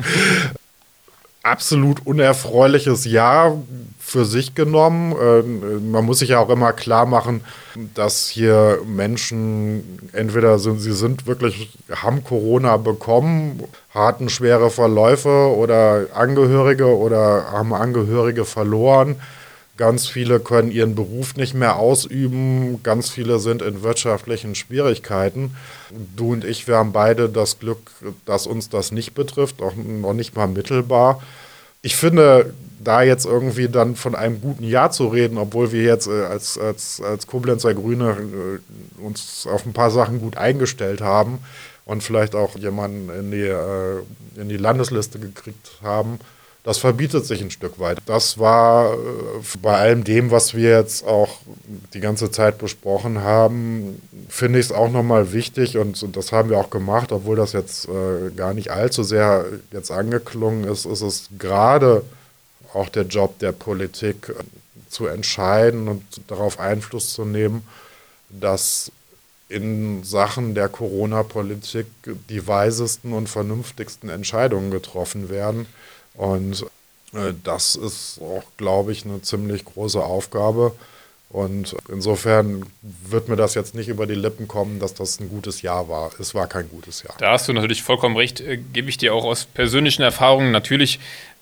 B: Absolut unerfreuliches Jahr für sich genommen. Man muss sich ja auch immer klar machen, dass hier Menschen entweder haben Corona bekommen, hatten schwere Verläufe oder Angehörige oder haben Angehörige verloren. Ganz viele können ihren Beruf nicht mehr ausüben. Ganz viele sind in wirtschaftlichen Schwierigkeiten. Du und ich, wir haben beide das Glück, dass uns das nicht betrifft, auch noch nicht mal mittelbar. Ich finde, da jetzt irgendwie dann von einem guten Jahr zu reden, obwohl wir jetzt als Koblenzer Grüne uns auf ein paar Sachen gut eingestellt haben und vielleicht auch jemanden in die Landesliste gekriegt haben, das verbietet sich ein Stück weit. Das war bei allem dem, was wir jetzt auch die ganze Zeit besprochen haben, finde ich es auch nochmal wichtig und das haben wir auch gemacht, obwohl das jetzt gar nicht allzu sehr jetzt angeklungen ist, ist es gerade auch der Job der Politik zu entscheiden und darauf Einfluss zu nehmen, dass in Sachen der Corona-Politik die weisesten und vernünftigsten Entscheidungen getroffen werden. Und das ist auch, glaube ich, eine ziemlich große Aufgabe. Und insofern wird mir das jetzt nicht über die Lippen kommen, dass das ein gutes Jahr war. Es war kein gutes Jahr.
A: Da hast du natürlich vollkommen recht, gebe ich dir auch aus persönlichen Erfahrungen. Natürlich,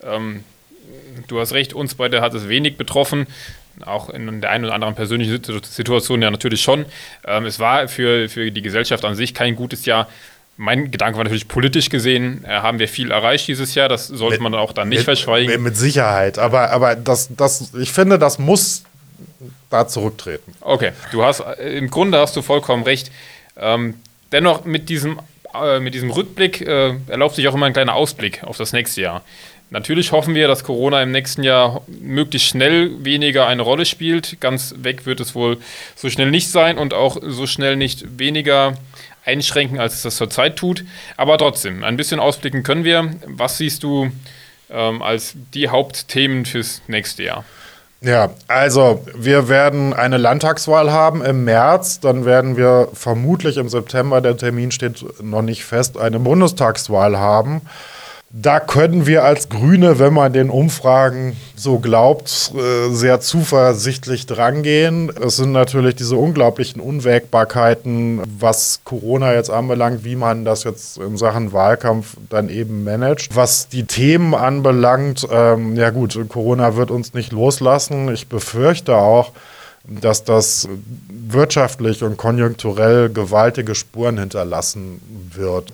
A: du hast recht, uns beide hat es wenig betroffen. Auch in der einen oder anderen persönlichen Situation ja natürlich schon. Es war für die Gesellschaft an sich kein gutes Jahr. Mein Gedanke war natürlich, politisch gesehen haben wir viel erreicht dieses Jahr. Das sollte man auch dann nicht verschweigen.
B: Mit Sicherheit. Aber ich finde, das muss da zurücktreten.
A: Okay, im Grunde hast du vollkommen recht. Dennoch mit diesem Rückblick erlaubt sich auch immer ein kleiner Ausblick auf das nächste Jahr. Natürlich hoffen wir, dass Corona im nächsten Jahr möglichst schnell weniger eine Rolle spielt. Ganz weg wird es wohl so schnell nicht sein und auch so schnell nicht weniger einschränken, als es das zurzeit tut. Aber trotzdem, ein bisschen ausblicken können wir. Was siehst du als die Hauptthemen fürs nächste Jahr?
B: Ja, also wir werden eine Landtagswahl haben im März. Dann werden wir vermutlich im September, der Termin steht noch nicht fest, eine Bundestagswahl haben. Da können wir als Grüne, wenn man den Umfragen so glaubt, sehr zuversichtlich drangehen. Es sind natürlich diese unglaublichen Unwägbarkeiten, was Corona jetzt anbelangt, wie man das jetzt in Sachen Wahlkampf dann eben managt. Was die Themen anbelangt, ja gut, Corona wird uns nicht loslassen. Ich befürchte auch, dass das wirtschaftlich und konjunkturell gewaltige Spuren hinterlassen wird.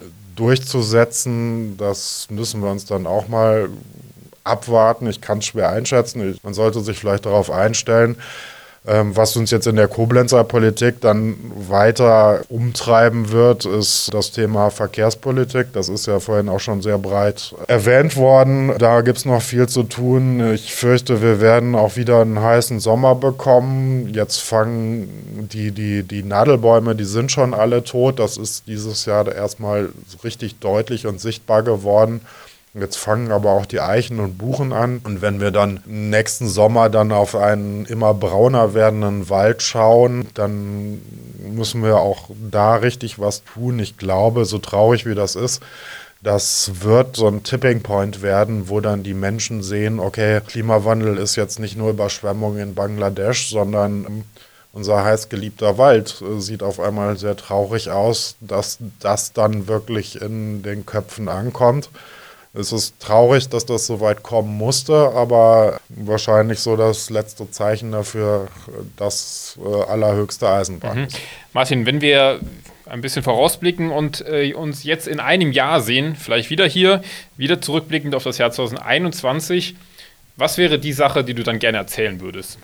B: Durchzusetzen, das müssen wir uns dann auch mal abwarten. Ich kann es schwer einschätzen. Man sollte sich vielleicht darauf einstellen. Was uns jetzt in der Koblenzer Politik dann weiter umtreiben wird, ist das Thema Verkehrspolitik. Das ist ja vorhin auch schon sehr breit erwähnt worden. Da gibt es noch viel zu tun. Ich fürchte, wir werden auch wieder einen heißen Sommer bekommen. Jetzt fangen die Nadelbäume, die sind schon alle tot. Das ist dieses Jahr erstmal richtig deutlich und sichtbar geworden. Jetzt fangen aber auch die Eichen und Buchen an. Und wenn wir dann nächsten Sommer dann auf einen immer brauner werdenden Wald schauen, dann müssen wir auch da richtig was tun. Ich glaube, so traurig wie das ist, das wird so ein Tipping Point werden, wo dann die Menschen sehen, okay, Klimawandel ist jetzt nicht nur Überschwemmung in Bangladesch, sondern unser heißgeliebter Wald sieht auf einmal sehr traurig aus, dass das dann wirklich in den Köpfen ankommt. Es ist traurig, dass das so weit kommen musste, aber wahrscheinlich so das letzte Zeichen dafür, das allerhöchste Eisenbahn ist.
A: Martin, wenn wir ein bisschen vorausblicken und uns jetzt in einem Jahr sehen, vielleicht wieder hier, wieder zurückblickend auf das Jahr 2021, was wäre die Sache, die du dann gerne erzählen würdest?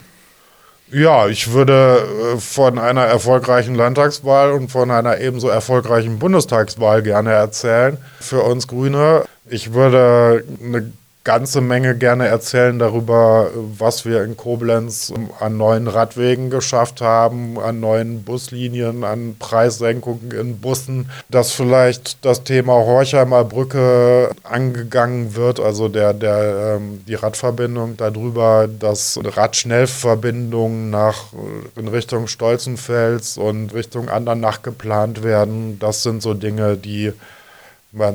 B: Ja, ich würde von einer erfolgreichen Landtagswahl und von einer ebenso erfolgreichen Bundestagswahl gerne erzählen für uns Grüne. Ich würde eine ganze Menge gerne erzählen darüber, was wir in Koblenz an neuen Radwegen geschafft haben, an neuen Buslinien, an Preissenkungen in Bussen, dass vielleicht das Thema Horchheimer Brücke angegangen wird, also die Radverbindung darüber, dass Radschnellverbindungen in Richtung Stolzenfels und Richtung Andernach geplant werden. Das sind so Dinge, die man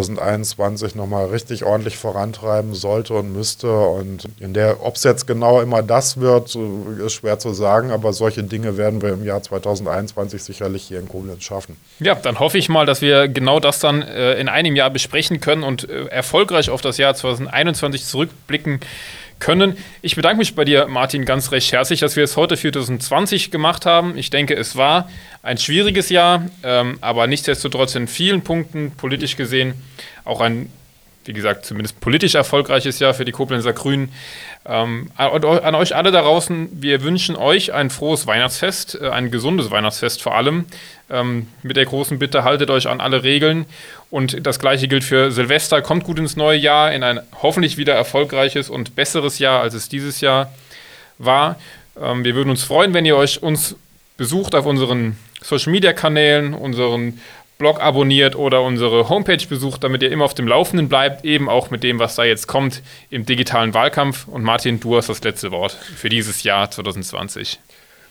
B: 2021 nochmal richtig ordentlich vorantreiben sollte und müsste. Und ob es jetzt genau immer das wird, ist schwer zu sagen, aber solche Dinge werden wir im Jahr 2021 sicherlich hier in Koblenz schaffen.
A: Ja, dann hoffe ich mal, dass wir genau das dann in einem Jahr besprechen können und erfolgreich auf das Jahr 2021 zurückblicken können. Ich bedanke mich bei dir, Martin, ganz recht herzlich, dass wir es heute für 2020 gemacht haben. Ich denke, es war ein schwieriges Jahr, aber nichtsdestotrotz in vielen Punkten politisch gesehen auch ein, wie gesagt, zumindest politisch erfolgreiches Jahr für die Koblenzer Grünen. An euch alle da draußen, wir wünschen euch ein frohes Weihnachtsfest, ein gesundes Weihnachtsfest vor allem. Mit der großen Bitte, haltet euch an alle Regeln. Und das Gleiche gilt für Silvester. Kommt gut ins neue Jahr, in ein hoffentlich wieder erfolgreiches und besseres Jahr, als es dieses Jahr war. Wir würden uns freuen, wenn ihr uns besucht auf unseren Social-Media-Kanälen, unseren Blog abonniert oder unsere Homepage besucht, damit ihr immer auf dem Laufenden bleibt, eben auch mit dem, was da jetzt kommt im digitalen Wahlkampf. Und Martin, du hast das letzte Wort für dieses Jahr 2020.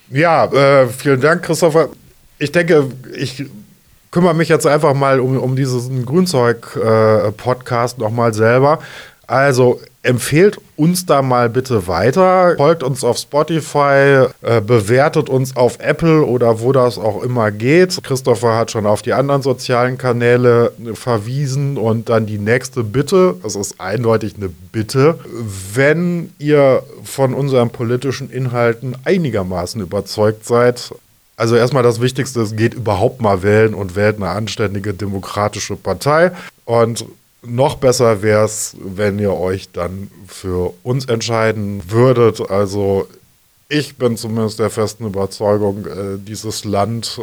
B: Ja, vielen Dank, Christopher. Ich denke, ich kümmere mich jetzt einfach mal um diesen Grünzeug-Podcast nochmal selber. Also empfehlt uns da mal bitte weiter, folgt uns auf Spotify, bewertet uns auf Apple oder wo das auch immer geht. Christopher hat schon auf die anderen sozialen Kanäle verwiesen und dann die nächste Bitte, es ist eindeutig eine Bitte, wenn ihr von unseren politischen Inhalten einigermaßen überzeugt seid. Also erstmal das Wichtigste, es geht überhaupt mal wählen und wählt eine anständige demokratische Partei. Und noch besser wäre es, wenn ihr euch dann für uns entscheiden würdet. Also ich bin zumindest der festen Überzeugung, dieses Land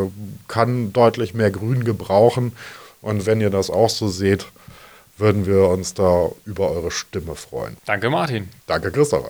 B: kann deutlich mehr Grün gebrauchen. Und wenn ihr das auch so seht, würden wir uns da über eure Stimme freuen.
A: Danke, Martin.
B: Danke, Christopher.